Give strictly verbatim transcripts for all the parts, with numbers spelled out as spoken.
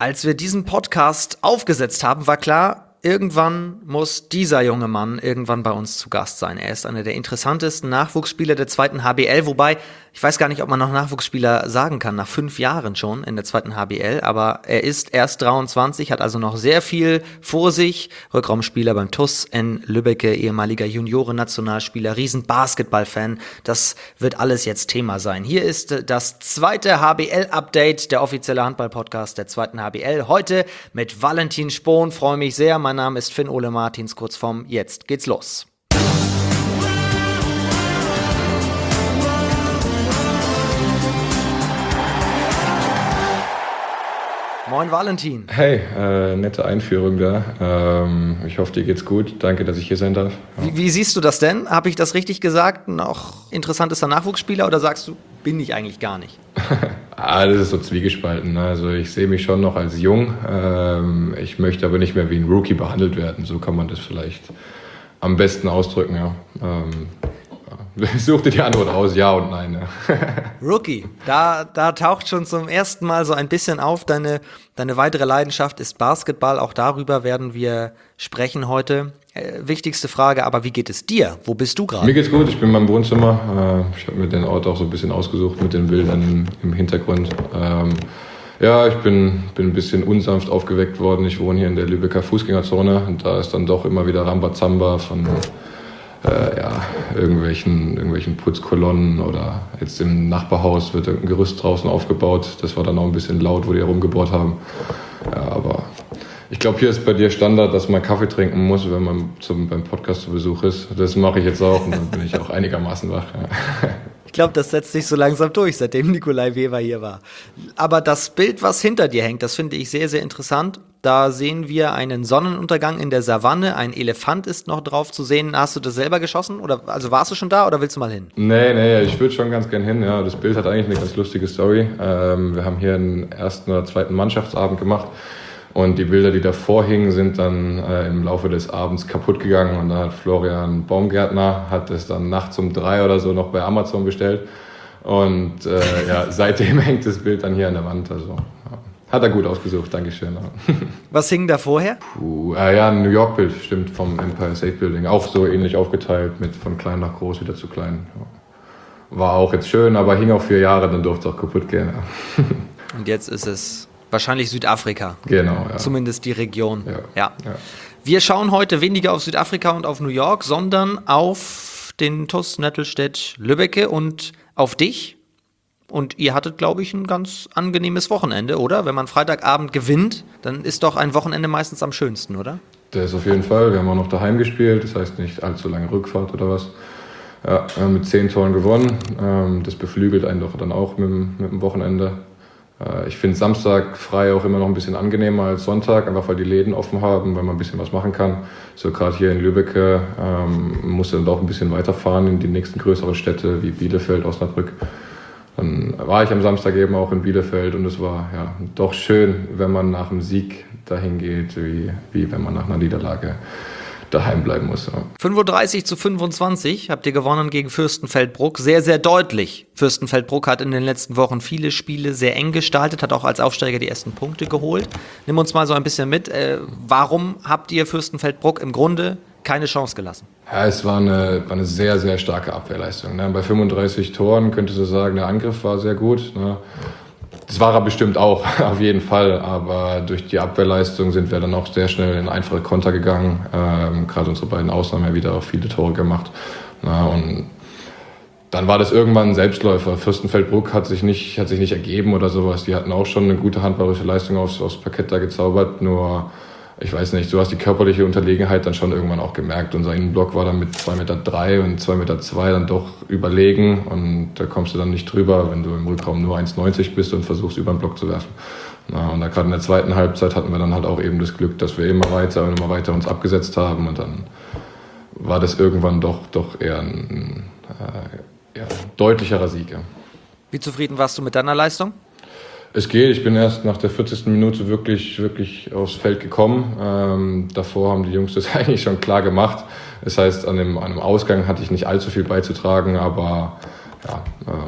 Als wir diesen Podcast aufgesetzt haben, war klar, irgendwann muss dieser junge Mann irgendwann bei uns zu Gast sein. Er ist einer der interessantesten Nachwuchsspieler der zweiten H B L, wobei ich weiß gar nicht, ob man noch Nachwuchsspieler sagen kann, nach fünf Jahren schon in der zweiten H B L, aber er ist erst dreiundzwanzig, hat also noch sehr viel vor sich. Rückraumspieler beim T U S in Lübbecke, ehemaliger Junioren-Nationalspieler, Riesen-Basketball-Fan. Das wird alles jetzt Thema sein. Hier ist das zweite H B L-Update, der offizielle Handball-Podcast der zweiten H B L. Heute mit Valentin Spohn, freue mich sehr. Mein Name ist Finn Ole Martins, kurz vorm Jetzt geht's los. Moin Valentin. Hey, äh, nette Einführung da. Ähm, ich hoffe, dir geht's gut. Danke, dass ich hier sein darf. Ja. Wie, wie siehst du das denn? Habe ich das richtig gesagt? Noch interessantester Nachwuchsspieler oder sagst du, bin ich eigentlich gar nicht? ah, das ist so zwiegespalten. Also ich sehe mich schon noch als jung. Ähm, ich möchte aber nicht mehr wie ein Rookie behandelt werden. So kann man das vielleicht am besten ausdrücken. Ja. Ähm, Such dir die Antwort aus, ja und nein. Ja. Rookie, da, da taucht schon zum ersten Mal so ein bisschen auf. Deine, deine weitere Leidenschaft ist Basketball. Auch darüber werden wir sprechen heute. Äh, wichtigste Frage, aber wie geht es dir? Wo bist du gerade? Mir geht's gut, ich bin in meinem Wohnzimmer. Äh, ich habe mir den Ort auch so ein bisschen ausgesucht mit den Bildern im, im Hintergrund. Ähm, ja, ich bin, bin ein bisschen unsanft aufgeweckt worden. Ich wohne hier in der Lübecker Fußgängerzone und da ist dann doch immer wieder Rambazamba von Äh, ja, irgendwelchen, irgendwelchen Putzkolonnen oder jetzt im Nachbarhaus wird ein Gerüst draußen aufgebaut. Das war dann auch ein bisschen laut, wo die herumgebohrt haben. Ja, aber ich glaube, hier ist bei dir Standard, dass man Kaffee trinken muss, wenn man zum, beim Podcast zu Besuch ist. Das mache ich jetzt auch und dann bin ich auch einigermaßen wach. Ja. Ich glaube, das setzt sich so langsam durch, seitdem Nikolai Weber hier war. Aber das Bild, was hinter dir hängt, das finde ich sehr, sehr interessant. Da sehen wir einen Sonnenuntergang in der Savanne. Ein Elefant ist noch drauf zu sehen. Hast du das selber geschossen? Oder, also warst du schon da oder willst du mal hin? Nee, nee, ich würde schon ganz gern hin. Ja, das Bild hat eigentlich eine ganz lustige Story. Ähm, wir haben hier einen ersten oder zweiten Mannschaftsabend gemacht. Und die Bilder, die davor hingen, sind dann äh, im Laufe des Abends kaputt gegangen. Und da hat Florian Baumgärtner, hat es dann nachts um drei oder so noch bei Amazon bestellt. Und äh, ja, seitdem hängt das Bild dann hier an der Wand. Also ja. Hat er gut ausgesucht, Dankeschön. Was hing da vorher? Uh, äh, ja, ein New York-Bild, stimmt, vom Empire State Building. Auch so ähnlich aufgeteilt, mit von klein nach groß, wieder zu klein. Ja. War auch jetzt schön, aber hing auch vier Jahre, dann durfte es auch kaputt gehen. Ja. Und jetzt ist es wahrscheinlich Südafrika. Genau, ja. Zumindest die Region. Ja. Ja. Ja. Wir schauen heute weniger auf Südafrika und auf New York, sondern auf den T U S Nettelstedt Lübbecke und auf dich. Und ihr hattet, glaube ich, ein ganz angenehmes Wochenende, oder? Wenn man Freitagabend gewinnt, dann ist doch ein Wochenende meistens am schönsten, oder? Das auf jeden Fall. Wir haben auch noch daheim gespielt, das heißt nicht allzu lange Rückfahrt oder was. Ja, wir haben mit zehn Toren gewonnen. Das beflügelt einen doch dann auch mit dem, mit dem Wochenende. Ich finde Samstag frei auch immer noch ein bisschen angenehmer als Sonntag, einfach weil die Läden offen haben, weil man ein bisschen was machen kann. So gerade hier in Lübbecke ähm, muss dann doch ein bisschen weiterfahren in die nächsten größeren Städte wie Bielefeld, Osnabrück. Dann war ich am Samstag eben auch in Bielefeld und es war ja doch schön, wenn man nach einem Sieg dahin geht, wie, wie wenn man nach einer Niederlage daheim bleiben muss. Ja. fünfunddreißig zu fünfundzwanzig habt ihr gewonnen gegen Fürstenfeldbruck. Sehr, sehr deutlich. Fürstenfeldbruck hat in den letzten Wochen viele Spiele sehr eng gestaltet, hat auch als Aufsteiger die ersten Punkte geholt. Nimm uns mal so ein bisschen mit. Äh, warum habt ihr Fürstenfeldbruck im Grunde keine Chance gelassen? Ja, es war eine, war eine sehr, sehr starke Abwehrleistung. Ne? Bei fünfunddreißig Toren könntest du sagen, der Angriff war sehr gut. Ne? Das war er bestimmt auch, auf jeden Fall. Aber durch die Abwehrleistung sind wir dann auch sehr schnell in einfache Konter gegangen. Ähm, gerade unsere beiden Außen haben ja wieder auch viele Tore gemacht. Na, und dann war das irgendwann ein Selbstläufer. Fürstenfeldbruck hat sich nicht, hat sich nicht ergeben oder sowas. Die hatten auch schon eine gute handballerische Leistung aufs, aufs Parkett da gezaubert. Nur, ich weiß nicht, du hast die körperliche Unterlegenheit dann schon irgendwann auch gemerkt. Unser Innenblock war dann mit zwei Meter drei und zwei Meter zwei dann doch überlegen. Und da kommst du dann nicht drüber, wenn du im Rückraum nur eins neunzig bist und versuchst, über den Block zu werfen. Na, und da gerade in der zweiten Halbzeit hatten wir dann halt auch eben das Glück, dass wir immer weiter und immer weiter uns abgesetzt haben. Und dann war das irgendwann doch, doch eher ein äh, ja, deutlicherer Sieg. Ja. Wie zufrieden warst du mit deiner Leistung? Es geht, ich bin erst nach der vierzigsten Minute wirklich, wirklich aufs Feld gekommen. Ähm, davor haben die Jungs das eigentlich schon klar gemacht. Das heißt, an dem, an dem Ausgang hatte ich nicht allzu viel beizutragen, aber ja, ähm,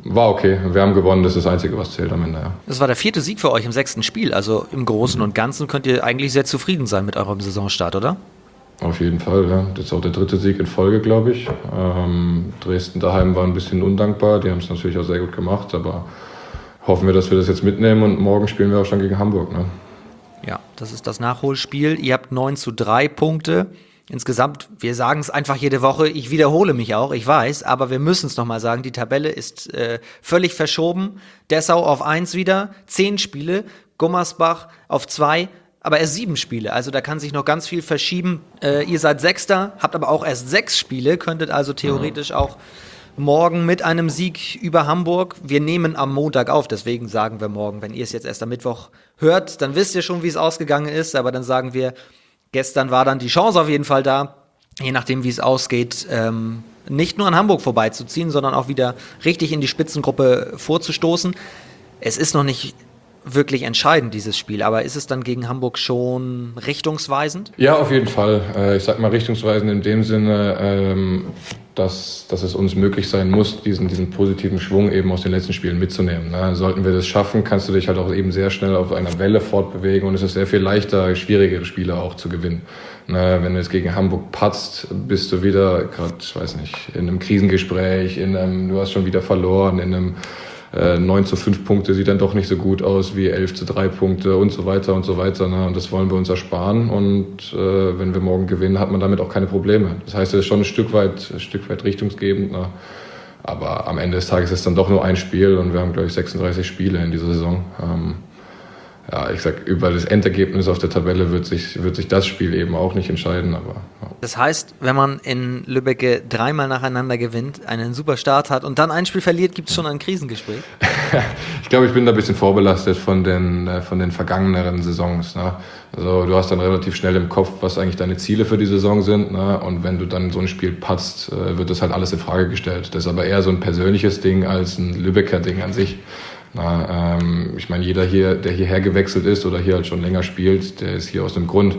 war okay. Wir haben gewonnen, das ist das Einzige, was zählt am Ende. Ja. Das war der vierte Sieg für euch im sechsten Spiel. Also im Großen und Ganzen könnt ihr eigentlich sehr zufrieden sein mit eurem Saisonstart, oder? Auf jeden Fall, ja. Das ist auch der dritte Sieg in Folge, glaube ich. Ähm, Dresden daheim war ein bisschen undankbar. Die haben es natürlich auch sehr gut gemacht, aber hoffen wir, dass wir das jetzt mitnehmen und morgen spielen wir auch schon gegen Hamburg. Ne? Ja, das ist das Nachholspiel. Ihr habt neun zu drei Punkte. Insgesamt, wir sagen es einfach jede Woche, ich wiederhole mich auch, ich weiß, aber wir müssen es nochmal sagen, die Tabelle ist äh, völlig verschoben. Dessau auf eins wieder, zehn Spiele, Gummersbach auf zwei, aber erst sieben Spiele, also da kann sich noch ganz viel verschieben. Äh, ihr seid Sechster, habt aber auch erst sechs Spiele, könntet also theoretisch ja. auch morgen mit einem Sieg über Hamburg. Wir nehmen am Montag auf, deswegen sagen wir morgen, wenn ihr es jetzt erst am Mittwoch hört, dann wisst ihr schon, wie es ausgegangen ist, aber dann sagen wir, gestern war dann die Chance auf jeden Fall da, je nachdem, wie es ausgeht, ähm, nicht nur an Hamburg vorbeizuziehen, sondern auch wieder richtig in die Spitzengruppe vorzustoßen. Es ist noch nicht wirklich entscheidend, dieses Spiel, aber ist es dann gegen Hamburg schon richtungsweisend? Ja, auf jeden Fall. Äh, ich sag mal richtungsweisend in dem Sinne, ähm, dass, dass es uns möglich sein muss, diesen, diesen positiven Schwung eben aus den letzten Spielen mitzunehmen. Ne? Sollten wir das schaffen, kannst du dich halt auch eben sehr schnell auf einer Welle fortbewegen und es ist sehr viel leichter, schwierigere Spiele auch zu gewinnen. Ne? Wenn du jetzt gegen Hamburg patzt, bist du wieder, gerade, ich weiß nicht, in einem Krisengespräch, in einem, du hast schon wieder verloren, in einem äh, neun zu fünf Punkte sieht dann doch nicht so gut aus wie elf zu drei Punkte und so weiter und so weiter. Ne? Und das wollen wir uns ersparen. Und äh, wenn wir morgen gewinnen, hat man damit auch keine Probleme. Das heißt, es ist schon ein Stück weit, ein Stück weit richtungsgebend. Ne? Aber am Ende des Tages ist es dann doch nur ein Spiel und wir haben, glaube ich, sechsunddreißig Spiele in dieser Saison. Ähm, ja, ich sag, über das Endergebnis auf der Tabelle wird sich, wird sich das Spiel eben auch nicht entscheiden. Aber, ja. Das heißt, wenn man in Lübbecke dreimal nacheinander gewinnt, einen super Start hat und dann ein Spiel verliert, gibt es schon ein Krisengespräch? Ich glaube, ich bin da ein bisschen vorbelastet von den, von den vergangeneren Saisons. Ne? Also du hast dann relativ schnell im Kopf, was eigentlich deine Ziele für die Saison sind. Ne? Und wenn du dann so ein Spiel patzt, wird das halt alles in Frage gestellt. Das ist aber eher so ein persönliches Ding als ein Lübecker Ding an sich. Na, ähm, ich meine, jeder hier, der hierher gewechselt ist oder hier halt schon länger spielt, der ist hier aus dem Grund.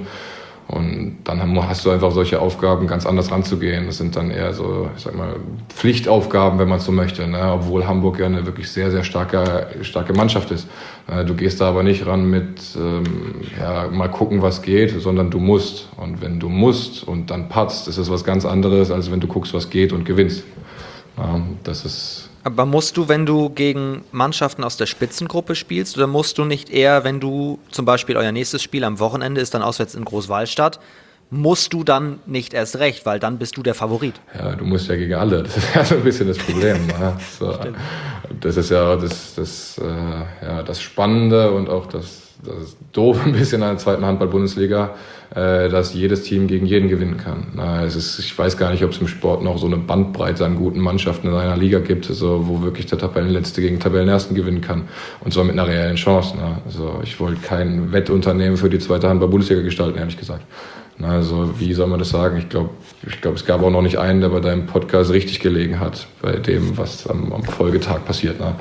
Und dann hast du einfach solche Aufgaben, ganz anders ranzugehen. Das sind dann eher so, ich sag mal, Pflichtaufgaben, wenn man so möchte. Ne? Obwohl Hamburg ja eine wirklich sehr, sehr starke, starke Mannschaft ist. Du gehst da aber nicht ran mit, ähm, ja, mal gucken, was geht, sondern du musst. Und wenn du musst und dann patzt, ist das was ganz anderes, als wenn du guckst, was geht und gewinnst. Ja, das ist... Aber musst du, wenn du gegen Mannschaften aus der Spitzengruppe spielst, oder musst du nicht eher, wenn du zum Beispiel euer nächstes Spiel am Wochenende ist dann auswärts in Großwallstadt, musst du dann nicht erst recht, weil dann bist du der Favorit? Ja, du musst ja gegen alle. Das ist ja so ein bisschen das Problem. Ne? So, das ist ja das, das, äh, ja das Spannende und auch das, das Doofe ein bisschen an der zweiten Handball-Bundesliga, äh, dass jedes Team gegen jeden gewinnen kann. Na, es ist, ich weiß gar nicht, ob es im Sport noch so eine Bandbreite an guten Mannschaften in einer Liga gibt, also, wo wirklich der Tabellenletzte gegen Tabellenersten gewinnen kann. Und zwar mit einer reellen Chance. Ne? Also, ich wollte kein Wettunternehmen für die zweite Handball-Bundesliga gestalten, ehrlich gesagt. Na, also, wie soll man das sagen? Ich glaube, ich glaube, es gab auch noch nicht einen, der bei deinem Podcast richtig gelegen hat, bei dem, was am, am Folgetag passiert. Ne?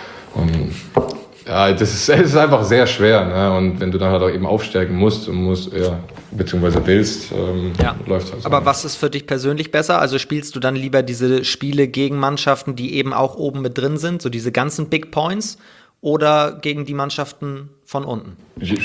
Und ja, das ist, es ist einfach sehr schwer, ne? Und wenn du dann halt auch eben aufsteigen musst und musst, ja, beziehungsweise willst, ähm, ja. läuft halt so. Aber was ist für dich persönlich besser? Also spielst du dann lieber diese Spiele gegen Mannschaften, die eben auch oben mit drin sind, so diese ganzen Big Points, oder gegen die Mannschaften von unten?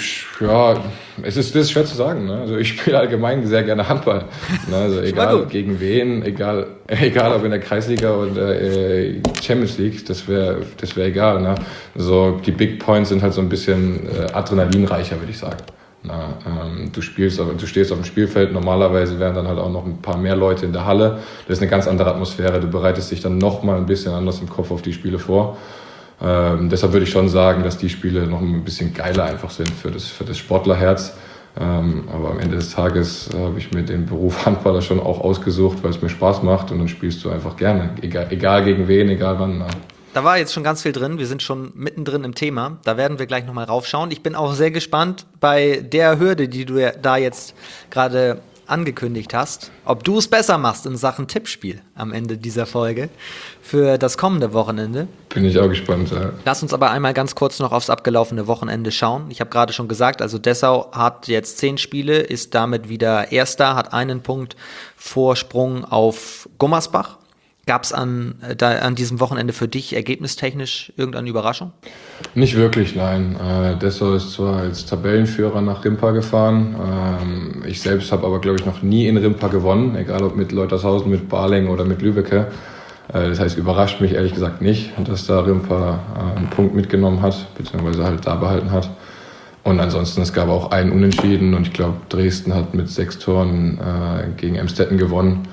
Ja, es ist, das ist schwer zu sagen. Ne? Also ich spiele allgemein sehr gerne Handball. Ne? Also egal gegen wen, egal, egal ob in der Kreisliga oder äh, Champions League, das wäre das wär egal. Ne? Also die Big Points sind halt so ein bisschen äh, adrenalinreicher, würde ich sagen. Na, ähm, du spielst, du stehst auf dem Spielfeld, normalerweise wären dann halt auch noch ein paar mehr Leute in der Halle. Das ist eine ganz andere Atmosphäre. Du bereitest dich dann noch mal ein bisschen anders im Kopf auf die Spiele vor. Ähm, deshalb würde ich schon sagen, dass die Spiele noch ein bisschen geiler einfach sind für das, für das Sportlerherz. Ähm, aber am Ende des Tages äh, habe ich mir den Beruf Handballer schon auch ausgesucht, weil es mir Spaß macht und dann spielst du einfach gerne. Egal, egal gegen wen, egal wann. Na. Da war jetzt schon ganz viel drin. Wir sind schon mittendrin im Thema. Da werden wir gleich nochmal raufschauen. Ich bin auch sehr gespannt bei der Hürde, die du da jetzt gerade angekündigt hast, ob du es besser machst in Sachen Tippspiel am Ende dieser Folge für das kommende Wochenende. Bin ich auch gespannt, ja. Lass uns aber einmal ganz kurz noch aufs abgelaufene Wochenende schauen. Ich habe gerade schon gesagt, also Dessau hat jetzt zehn Spiele, ist damit wieder Erster, hat einen Punkt Vorsprung auf Gummersbach. Gab es an, äh, da, an diesem Wochenende für dich ergebnistechnisch irgendeine Überraschung? Nicht wirklich, nein. Äh, Dessau ist zwar als Tabellenführer nach Rimpa gefahren. Ähm, ich selbst habe aber, glaube ich, noch nie in Rimpa gewonnen, egal ob mit Leutershausen, mit Balingen oder mit Lübbecke. Äh, das heißt, überrascht mich ehrlich gesagt nicht, dass da Rimpa äh, einen Punkt mitgenommen hat, beziehungsweise halt da behalten hat. Und ansonsten, es gab auch einen Unentschieden und ich glaube, Dresden hat mit sechs Toren äh, gegen Emstetten gewonnen.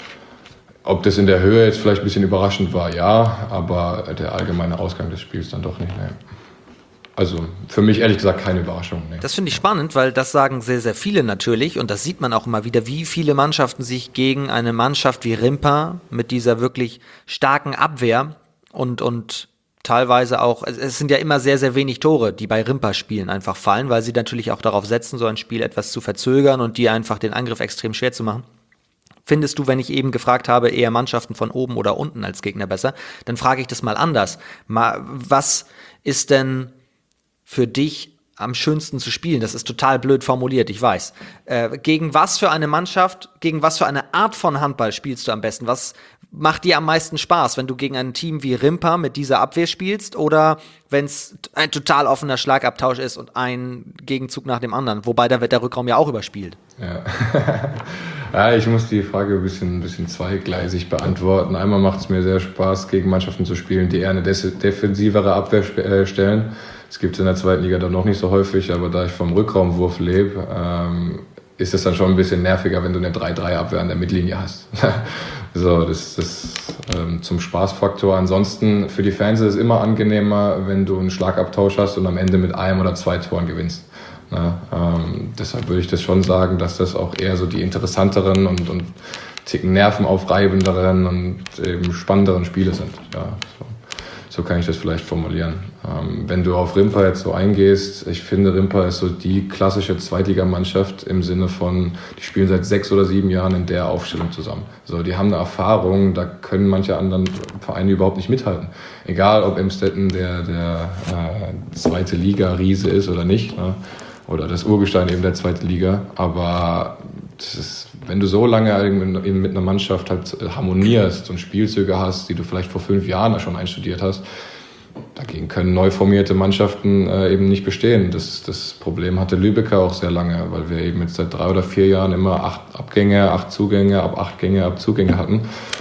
Ob das in der Höhe jetzt vielleicht ein bisschen überraschend war, ja, aber der allgemeine Ausgang des Spiels dann doch nicht. Nee. Also für mich ehrlich gesagt keine Überraschung. Nee. Das finde ich spannend, weil das sagen sehr, sehr viele natürlich und das sieht man auch immer wieder, wie viele Mannschaften sich gegen eine Mannschaft wie Rimpa mit dieser wirklich starken Abwehr und, und teilweise auch, es sind ja immer sehr, sehr wenig Tore, die bei Rimpa-Spielen einfach fallen, weil sie natürlich auch darauf setzen, so ein Spiel etwas zu verzögern und die einfach den Angriff extrem schwer zu machen. Findest du, wenn ich eben gefragt habe, eher Mannschaften von oben oder unten als Gegner besser, dann frage ich das mal anders. Mal, was ist denn für dich am schönsten zu spielen? Das ist total blöd formuliert, ich weiß. Äh, gegen was für eine Mannschaft, gegen was für eine Art von Handball spielst du am besten? Was macht dir am meisten Spaß, wenn du gegen ein Team wie Rimpa mit dieser Abwehr spielst oder wenn es ein total offener Schlagabtausch ist und ein Gegenzug nach dem anderen? Wobei, da wird der Rückraum ja auch überspielt. Ja. Ja, ich muss die Frage ein bisschen, ein bisschen zweigleisig beantworten. Einmal macht es mir sehr Spaß, gegen Mannschaften zu spielen, die eher eine des- defensivere Abwehr sp- äh, stellen. Das gibt es in der zweiten Liga dann noch nicht so häufig, aber da ich vom Rückraumwurf lebe, ähm, ist es dann schon ein bisschen nerviger, wenn du eine drei drei Abwehr an der Mittellinie hast. So, das ist ähm, zum Spaßfaktor. Ansonsten für die Fans ist es immer angenehmer, wenn du einen Schlagabtausch hast und am Ende mit einem oder zwei Toren gewinnst. Ja, ähm, deshalb würde ich das schon sagen, dass das auch eher so die interessanteren und, und Ticken nervenaufreibenderen und eben spannenderen Spiele sind. Ja, so, so kann ich das vielleicht formulieren. Ähm, wenn du auf Rimpa jetzt so eingehst, ich finde, Rimpa ist so die klassische Zweitligamannschaft im Sinne von, die spielen seit sechs oder sieben Jahren in der Aufstellung zusammen. So, die haben eine Erfahrung, da können manche anderen Vereine überhaupt nicht mithalten. Egal, ob Emstetten der, der äh, zweite Liga-Riese ist oder nicht, ne? Oder das Urgestein eben der zweiten Liga. Aber das ist, wenn du so lange mit einer Mannschaft halt harmonierst und Spielzüge hast, die du vielleicht vor fünf Jahren schon einstudiert hast, dagegen können neu formierte Mannschaften äh, eben nicht bestehen. Das, das Problem hatte Lübecker auch sehr lange, weil wir eben jetzt seit drei oder vier Jahren immer acht Abgänge, acht Zugänge, ab acht Gänge, ab Zugänge hatten.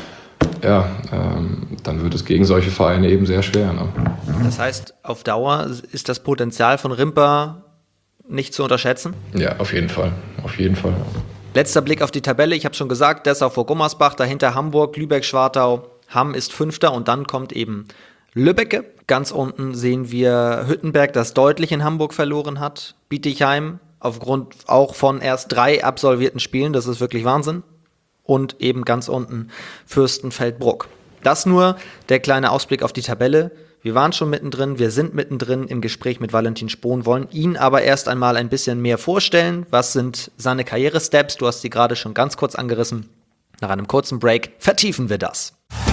Ja, ähm, dann wird es gegen solche Vereine eben sehr schwer. Ne? Das heißt, auf Dauer ist das Potenzial von Rimpa nicht zu unterschätzen? Ja, auf jeden Fall. Auf jeden Fall. Ja. Letzter Blick auf die Tabelle. Ich habe schon gesagt, Dessau vor Gummersbach, dahinter Hamburg, Lübeck, Schwartau. Hamm ist Fünfter und dann kommt eben Lübbecke. Ganz unten sehen wir Hüttenberg, das deutlich in Hamburg verloren hat. Bietigheim aufgrund auch von erst drei absolvierten Spielen. Das ist wirklich Wahnsinn. Und eben ganz unten Fürstenfeldbruck. Das nur der kleine Ausblick auf die Tabelle. Wir waren schon mittendrin, wir sind mittendrin im Gespräch mit Valentin Spohn, wollen ihn aber erst einmal ein bisschen mehr vorstellen. Was sind seine Karrieresteps? Du hast sie gerade schon ganz kurz angerissen. Nach einem kurzen Break vertiefen wir das.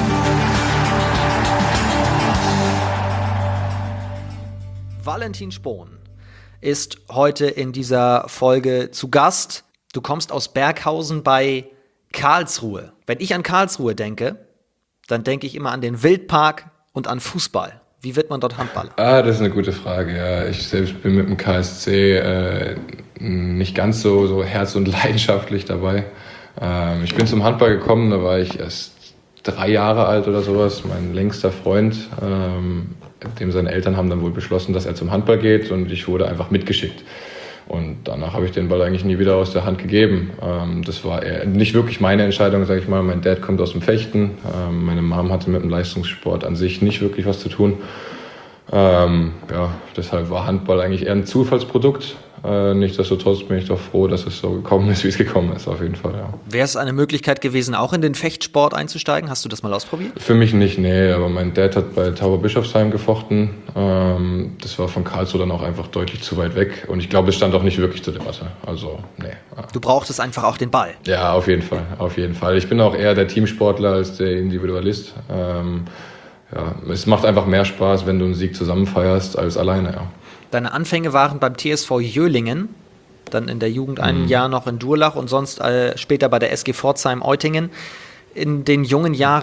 Valentin Spohn ist heute in dieser Folge zu Gast. Du kommst aus Berghausen bei Karlsruhe. Wenn ich an Karlsruhe denke, dann denke ich immer an den Wildpark und an Fußball. Wie wird man dort Handballer? Ah, das ist eine gute Frage. Ja, ich selbst bin mit dem K S C äh, nicht ganz so, so herz- und leidenschaftlich dabei. Ähm, ich bin zum Handball gekommen, da war ich erst drei Jahre alt oder sowas. Mein längster Freund, ähm, dem seine Eltern haben dann wohl beschlossen, dass er zum Handball geht und ich wurde einfach mitgeschickt. Und danach habe ich den Ball eigentlich nie wieder aus der Hand gegeben. Ähm, das war eher nicht wirklich meine Entscheidung, sage ich mal. Mein Dad kommt aus dem Fechten. Ähm, meine Mom hatte mit dem Leistungssport an sich nicht wirklich was zu tun. Ähm, ja, deshalb war Handball eigentlich eher ein Zufallsprodukt. Äh, nichtsdestotrotz bin ich doch froh, dass es so gekommen ist, wie es gekommen ist, auf jeden Fall, ja. Wäre es eine Möglichkeit gewesen, auch in den Fechtsport einzusteigen? Hast du das mal ausprobiert? Für mich nicht, nee, aber mein Dad hat bei Tauberbischofsheim gefochten. Ähm, das war von Karlsruhe dann auch einfach deutlich zu weit weg und ich glaube, es stand auch nicht wirklich zur Debatte, also, nee. Ja. Du brauchtest einfach auch den Ball? Ja, auf jeden Fall, auf jeden Fall. Ich bin auch eher der Teamsportler als der Individualist. Ähm, ja, es macht einfach mehr Spaß, wenn du einen Sieg zusammen feierst, als alleine, ja. Deine Anfänge waren beim T S V Jölingen, dann in der Jugend ein mhm. Jahr noch in Durlach und sonst äh, später bei der S G Pforzheim-Eutingen. In den jungen Jahren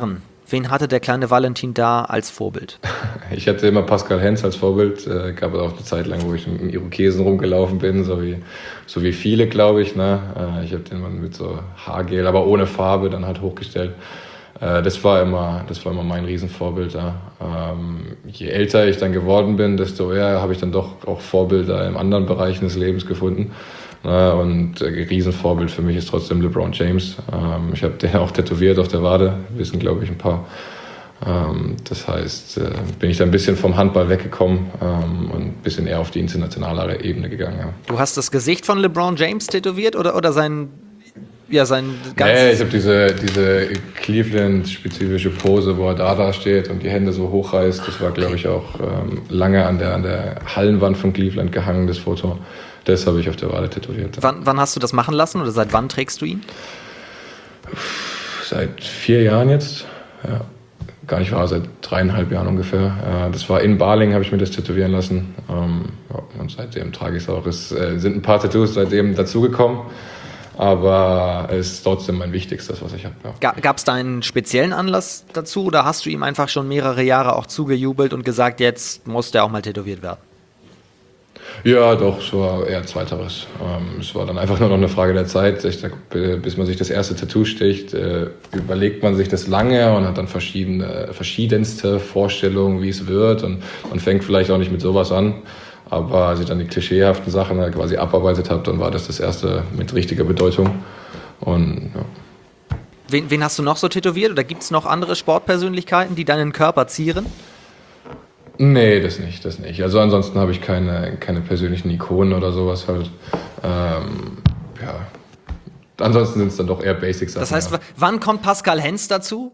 Wen hatte der kleine Valentin da als Vorbild? Ich hatte immer Pascal Hens als Vorbild. Äh, gab es auch eine Zeit lang, wo ich mit dem Irokesen rumgelaufen bin, so wie, so wie viele, glaube ich. Ne? Äh, ich habe den mal mit so Haargel, aber ohne Farbe, dann halt hochgestellt. Äh, das war immer, das war immer mein Riesenvorbild. Ja. Ähm, je älter ich dann geworden bin, desto eher habe ich dann doch auch Vorbilder in anderen Bereichen des Lebens gefunden. Ja, und äh, Riesenvorbild für mich ist trotzdem LeBron James. Ähm, ich habe den auch tätowiert auf der Wade, wissen glaube ich ein paar. Ähm, das heißt, äh, bin ich da ein bisschen vom Handball weggekommen ähm, und ein bisschen eher auf die internationale Ebene gegangen. Ja. Du hast das Gesicht von LeBron James tätowiert oder, oder sein, ja, sein ganzes... Nee, ich habe diese, diese Cleveland-spezifische Pose, wo er da da steht und die Hände so hochreißt. Das war, glaube ich, auch ähm, lange an der, an der Hallenwand von Cleveland gehangen, das Foto. Das habe ich auf der Wade tätowiert. Wann, wann hast du das machen lassen oder seit wann trägst du ihn? Seit vier Jahren jetzt. Ja. Gar nicht wahr, seit dreieinhalb Jahren ungefähr. Das war in Balingen, habe ich mir das tätowieren lassen. Und seitdem trage ich es auch. Es sind ein paar Tattoos seitdem dazugekommen. Aber es ist trotzdem mein wichtigstes, was ich habe. Ja. Gab es da einen speziellen Anlass dazu oder hast du ihm einfach schon mehrere Jahre auch zugejubelt und gesagt, jetzt muss der auch mal tätowiert werden? Ja, doch, es war eher Zweiteres. Ähm, es war dann einfach nur noch eine Frage der Zeit. Ich sag, bis man sich das erste Tattoo sticht, äh, überlegt man sich das lange und hat dann verschiedene, verschiedenste Vorstellungen, wie es wird. Und man fängt vielleicht auch nicht mit sowas an. Aber als ich dann die klischeehaften Sachen halt quasi abarbeitet habe, dann war das das erste mit richtiger Bedeutung. Und ja. Wen, wen hast du noch so tätowiert? Oder gibt es noch andere Sportpersönlichkeiten, die deinen Körper zieren? Nee, das nicht, das nicht. Also ansonsten habe ich keine, keine persönlichen Ikonen oder sowas halt. Ähm, ja. Ansonsten sind es dann doch eher Basic-Sachen. Das heißt, ja. wann kommt Pascal Hens dazu?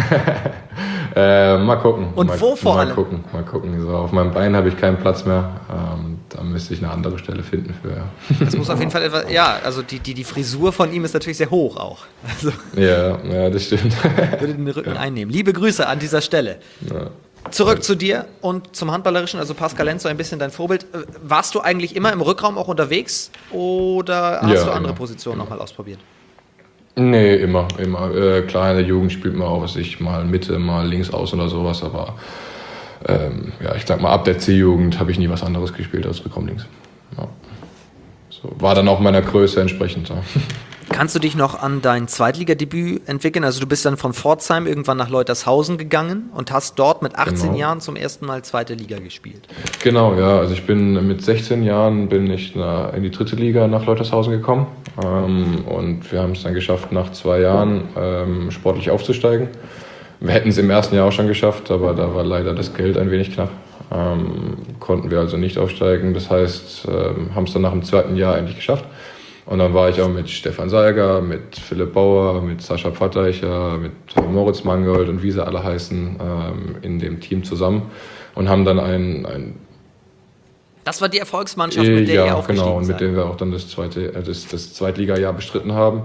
äh, mal gucken. Und mal, wo vor mal allem? Mal gucken, mal gucken. So, auf meinem Bein habe ich keinen Platz mehr. Ähm, da müsste ich eine andere Stelle finden für. Ja. Das muss auf jeden Fall etwas, ja, also die, die, die Frisur von ihm ist natürlich sehr hoch auch. Also, ja, ja, das stimmt. würde den Rücken ja. einnehmen. Liebe Grüße an dieser Stelle. Ja. Zurück zu dir und zum Handballerischen, also Pascal Hens, so ein bisschen dein Vorbild. Warst du eigentlich immer im Rückraum auch unterwegs oder hast ja, du andere immer. Positionen nochmal ausprobiert? Nee, immer, immer. Äh, klar, in der Jugend spielt man auch, was ich, mal Mitte, mal links aus oder sowas, aber ähm, ja, ich sag mal, ab der C-Jugend habe ich nie was anderes gespielt als Rückraum links. Ja. So, war dann auch meiner Größe entsprechend. Ja. Kannst du dich noch an dein Zweitligadebüt entwickeln? Also du bist dann von Pforzheim irgendwann nach Leutershausen gegangen und hast dort mit achtzehn Genau. Jahren zum ersten Mal zweite Liga gespielt. Genau, ja. Also ich bin mit sechzehn Jahren bin ich in die dritte Liga nach Leutershausen gekommen. Ähm, und wir haben es dann geschafft, nach zwei Jahren ähm, sportlich aufzusteigen. Wir hätten es im ersten Jahr auch schon geschafft, aber da war leider das Geld ein wenig knapp. Ähm, konnten wir also nicht aufsteigen. Das heißt, ähm, haben es dann nach dem zweiten Jahr endlich geschafft. Und dann war ich auch mit Stefan Seiger, mit Philipp Bauer, mit Sascha Pfatteicher, mit Moritz Mangold und wie sie alle heißen, ähm, in dem Team zusammen und haben dann ein, ein Das war die Erfolgsmannschaft, mit der ja, ihr aufgestiegen genau, und seid. mit der wir auch dann das zweite, äh, das, das Zweitliga-Jahr bestritten haben.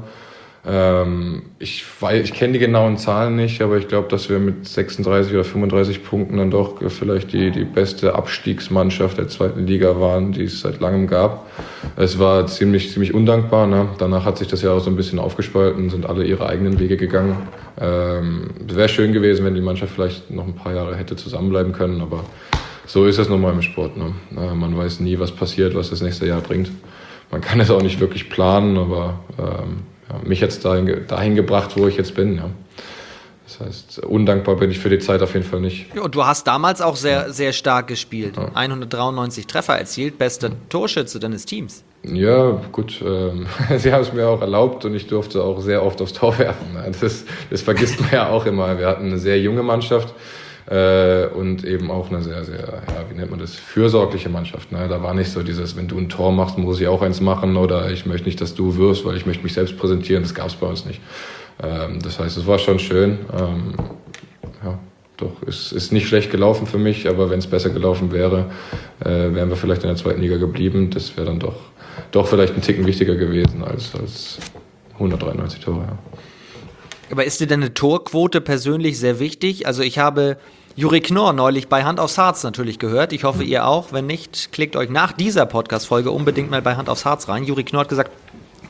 Ähm, ich weiß, ich kenne die genauen Zahlen nicht, aber ich glaube, dass wir mit sechsunddreißig oder fünfunddreißig Punkten dann doch vielleicht die, die beste Abstiegsmannschaft der zweiten Liga waren, die es seit langem gab. Es war ziemlich, ziemlich undankbar. Ne? Danach hat sich das ja auch so ein bisschen aufgespalten, sind alle ihre eigenen Wege gegangen. Ähm, es wäre schön gewesen, wenn die Mannschaft vielleicht noch ein paar Jahre hätte zusammenbleiben können, aber so ist es nun mal im Sport. Ne? Man weiß nie, was passiert, was das nächste Jahr bringt. Man kann es auch nicht wirklich planen, aber ähm, ja, mich jetzt dahin, dahin gebracht, wo ich jetzt bin. Ja. Das heißt, undankbar bin ich für die Zeit auf jeden Fall nicht. Ja, und du hast damals auch sehr, sehr stark gespielt. Ja. hundertdreiundneunzig Treffer erzielt, bester Torschütze deines Teams. Ja, gut. Ähm, sie haben es mir auch erlaubt und ich durfte auch sehr oft aufs Tor werfen. Das, das vergisst man ja auch immer. Wir hatten eine sehr junge Mannschaft. Äh, und eben auch eine sehr, sehr, ja, wie nennt man das, fürsorgliche Mannschaft. Ne? Da war nicht so dieses, wenn du ein Tor machst, muss ich auch eins machen oder ich möchte nicht, dass du wirfst, weil ich möchte mich selbst präsentieren. Das gab es bei uns nicht. Ähm, das heißt, es war schon schön. Ähm, ja, doch, es ist nicht schlecht gelaufen für mich, aber wenn es besser gelaufen wäre, äh, wären wir vielleicht in der zweiten Liga geblieben. Das wäre dann doch, doch vielleicht ein Ticken wichtiger gewesen als, als hundertdreiundneunzig Tore. Ja. Aber ist dir denn eine Torquote persönlich sehr wichtig? Also ich habe Juri Knorr neulich bei Hand aufs Harz natürlich gehört. Ich hoffe, ihr auch. Wenn nicht, klickt euch nach dieser Podcast-Folge unbedingt mal bei Hand aufs Harz rein. Juri Knorr hat gesagt,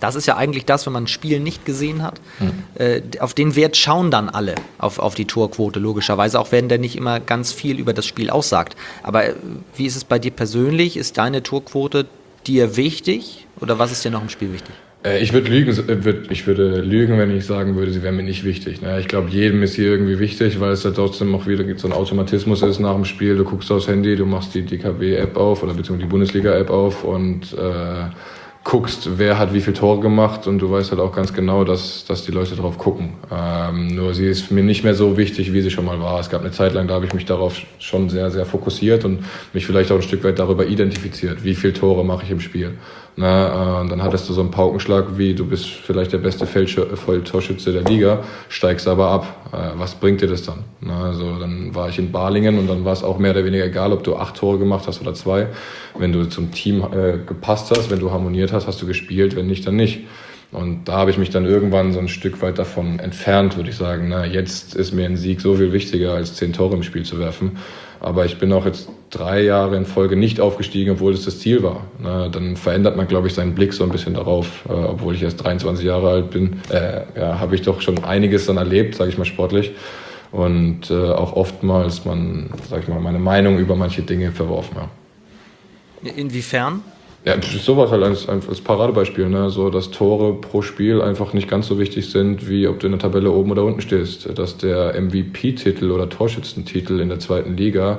Das ist ja eigentlich das, wenn man ein Spiel nicht gesehen hat. Mhm. Äh, auf den Wert schauen dann alle, auf, auf die Torquote logischerweise, auch wenn der nicht immer ganz viel über das Spiel aussagt. Aber äh, wie ist es bei dir persönlich? Ist deine Torquote dir wichtig oder was ist dir noch im Spiel wichtig? Ich würde lügen, ich würde lügen, wenn ich sagen würde, sie wäre mir nicht wichtig. Ich glaube, jedem ist sie irgendwie wichtig, weil es ja trotzdem auch wieder so ein Automatismus ist nach dem Spiel. Du guckst aufs Handy, du machst die D K B-App auf oder beziehungsweise die Bundesliga-App auf und äh, guckst, wer hat wie viele Tore gemacht und du weißt halt auch ganz genau, dass, dass die Leute drauf gucken. Ähm, nur sie ist mir nicht mehr so wichtig, wie sie schon mal war. Es gab eine Zeit lang, da habe ich mich darauf schon sehr, sehr fokussiert und mich vielleicht auch ein Stück weit darüber identifiziert, wie viele Tore mache ich im Spiel. Na, äh, und dann hattest du so einen Paukenschlag wie, du bist vielleicht der beste Feldtorschütze der Liga, steigst aber ab. Äh, was bringt dir das dann? Na, also dann war ich in Balingen und dann war es auch mehr oder weniger egal, ob du acht Tore gemacht hast oder zwei. Wenn du zum Team äh, gepasst hast, wenn du harmoniert hast, hast du gespielt, wenn nicht, dann nicht. Und da habe ich mich dann irgendwann so ein Stück weit davon entfernt, würde ich sagen. Na, jetzt ist mir ein Sieg so viel wichtiger, als zehn Tore im Spiel zu werfen. Aber ich bin auch jetzt drei Jahre in Folge nicht aufgestiegen, obwohl es das Ziel war. Na, dann verändert man, glaube ich, seinen Blick so ein bisschen darauf. Äh, obwohl ich erst dreiundzwanzig Jahre alt bin, äh, ja, habe ich doch schon einiges dann erlebt, sage ich mal sportlich. Und äh, auch oftmals man, sag ich mal, meine Meinung über manche Dinge verworfen. Ja. Inwiefern? Ja, sowas halt als, als Paradebeispiel, ne? So, dass Tore pro Spiel einfach nicht ganz so wichtig sind, wie ob du in der Tabelle oben oder unten stehst. Dass der M V P-Titel oder Torschützentitel in der zweiten Liga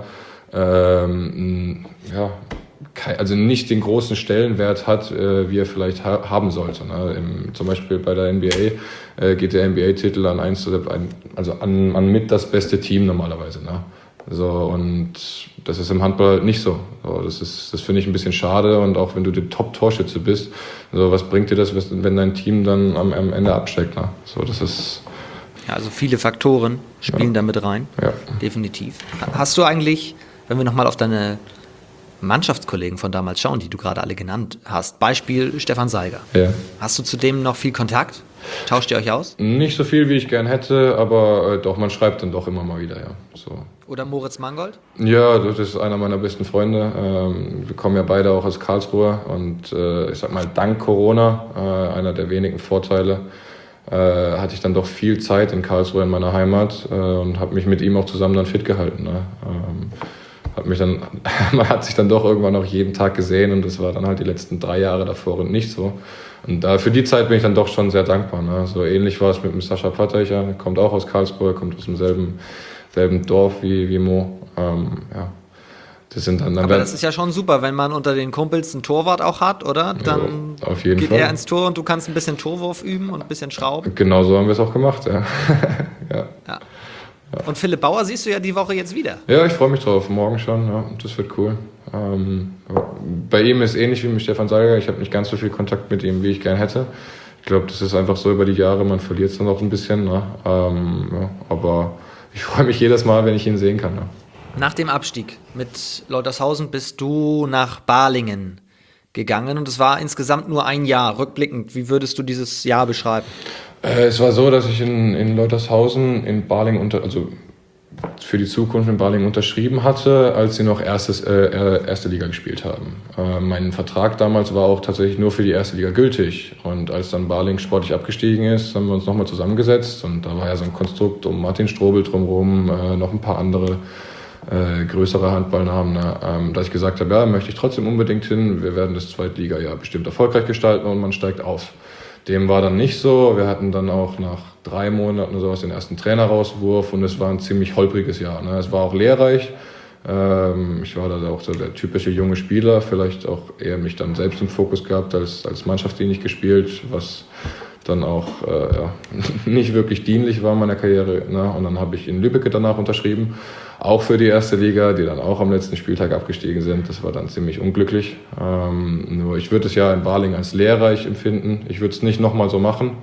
ähm, ja, also nicht den großen Stellenwert hat, äh, wie er vielleicht ha- haben sollte. Ne? Im, zum Beispiel bei der N B A äh, geht der N B A-Titel an eins oder ein, also an, an mit das beste Team normalerweise. Ne? So, und das ist im Handball nicht so. so das ist, das finde ich ein bisschen schade. Und auch wenn du der Top-Torschütze bist, so, was bringt dir das, wenn dein Team dann am, am Ende absteigt? Ne? So, das ist ja, also viele Faktoren spielen ja. da mit rein. Ja. Definitiv. Hast du eigentlich, wenn wir nochmal auf deine Mannschaftskollegen von damals schauen, die du gerade alle genannt hast, Beispiel Stefan Seiger. Ja. Hast du zudem noch viel Kontakt? Tauscht ihr euch aus? Nicht so viel, wie ich gern hätte, aber äh, doch, man schreibt dann doch immer mal wieder, ja. So. Oder Moritz Mangold? Ja, das ist einer meiner besten Freunde. Ähm, wir kommen ja beide auch aus Karlsruhe und äh, ich sag mal, dank Corona, äh, einer der wenigen Vorteile, äh, hatte ich dann doch viel Zeit in Karlsruhe in meiner Heimat äh, und habe mich mit ihm auch zusammen dann fit gehalten. Ne? Ähm, hat mich dann, man hat sich dann doch irgendwann auch jeden Tag gesehen und das war dann halt die letzten drei Jahre davor und nicht so. Und da, für die Zeit bin ich dann doch schon sehr dankbar. Ne? So ähnlich war es mit dem Sascha Patteicher, der kommt auch aus Karlsruhe, kommt aus demselben selben Dorf wie, wie Mo. Ähm, ja. Das sind dann, dann Aber das ist ja schon super, wenn man unter den Kumpels einen Torwart auch hat, oder? Dann ja, auf jeden geht Fall. er ins Tor und du kannst ein bisschen Torwurf üben und ein bisschen schrauben. Genau so haben wir es auch gemacht, ja. ja. ja. Ja. Und Philipp Bauer siehst du ja die Woche jetzt wieder. Ja, ich freue mich drauf. Morgen schon, ja. Das wird cool. Ähm, bei ihm ist ähnlich wie mit Stefan Seiger. Ich habe nicht ganz so viel Kontakt mit ihm, wie ich gern hätte. Ich glaube, das ist einfach so über die Jahre, man verliert es dann auch ein bisschen. Ne? Ähm, ja, aber ich freue mich jedes Mal, wenn ich ihn sehen kann. Ne? Nach dem Abstieg mit Leutershausen bist du nach Balingen gegangen und es war insgesamt nur ein Jahr. Rückblickend, wie würdest du dieses Jahr beschreiben? Äh, es war so, dass ich in, in Leutershausen in Balingen unter, also für die Zukunft in Balingen unterschrieben hatte, als sie noch erstes, äh, erste Liga gespielt haben. Äh, mein Vertrag damals war auch tatsächlich nur für die erste Liga gültig. Und als dann Balingen sportlich abgestiegen ist, haben wir uns nochmal zusammengesetzt. Und da war ja so ein Konstrukt um Martin Strobel drumherum, äh, noch ein paar andere äh, größere Handballnamen, ne? ähm, dass ich gesagt habe, ja, möchte ich trotzdem unbedingt hin. Wir werden das Zweitliga-Jahr bestimmt erfolgreich gestalten und man steigt auf. Dem war dann nicht so. Wir hatten dann auch nach drei Monaten oder sowas den ersten Trainerauswurf und es war ein ziemlich holpriges Jahr. Ne? Es war auch lehrreich. Ähm, ich war da auch so der typische junge Spieler, vielleicht auch eher mich dann selbst im Fokus gehabt als, als mannschaftsdienlich gespielt, was dann auch äh, ja, nicht wirklich dienlich war meiner Karriere. Ne? Und dann habe ich in Lübbecke danach unterschrieben, auch für die erste Liga, die dann auch am letzten Spieltag abgestiegen sind. Das war dann ziemlich unglücklich. Ähm, nur ich würde es ja in Balingen als lehrreich empfinden. Ich würde es nicht nochmal so machen,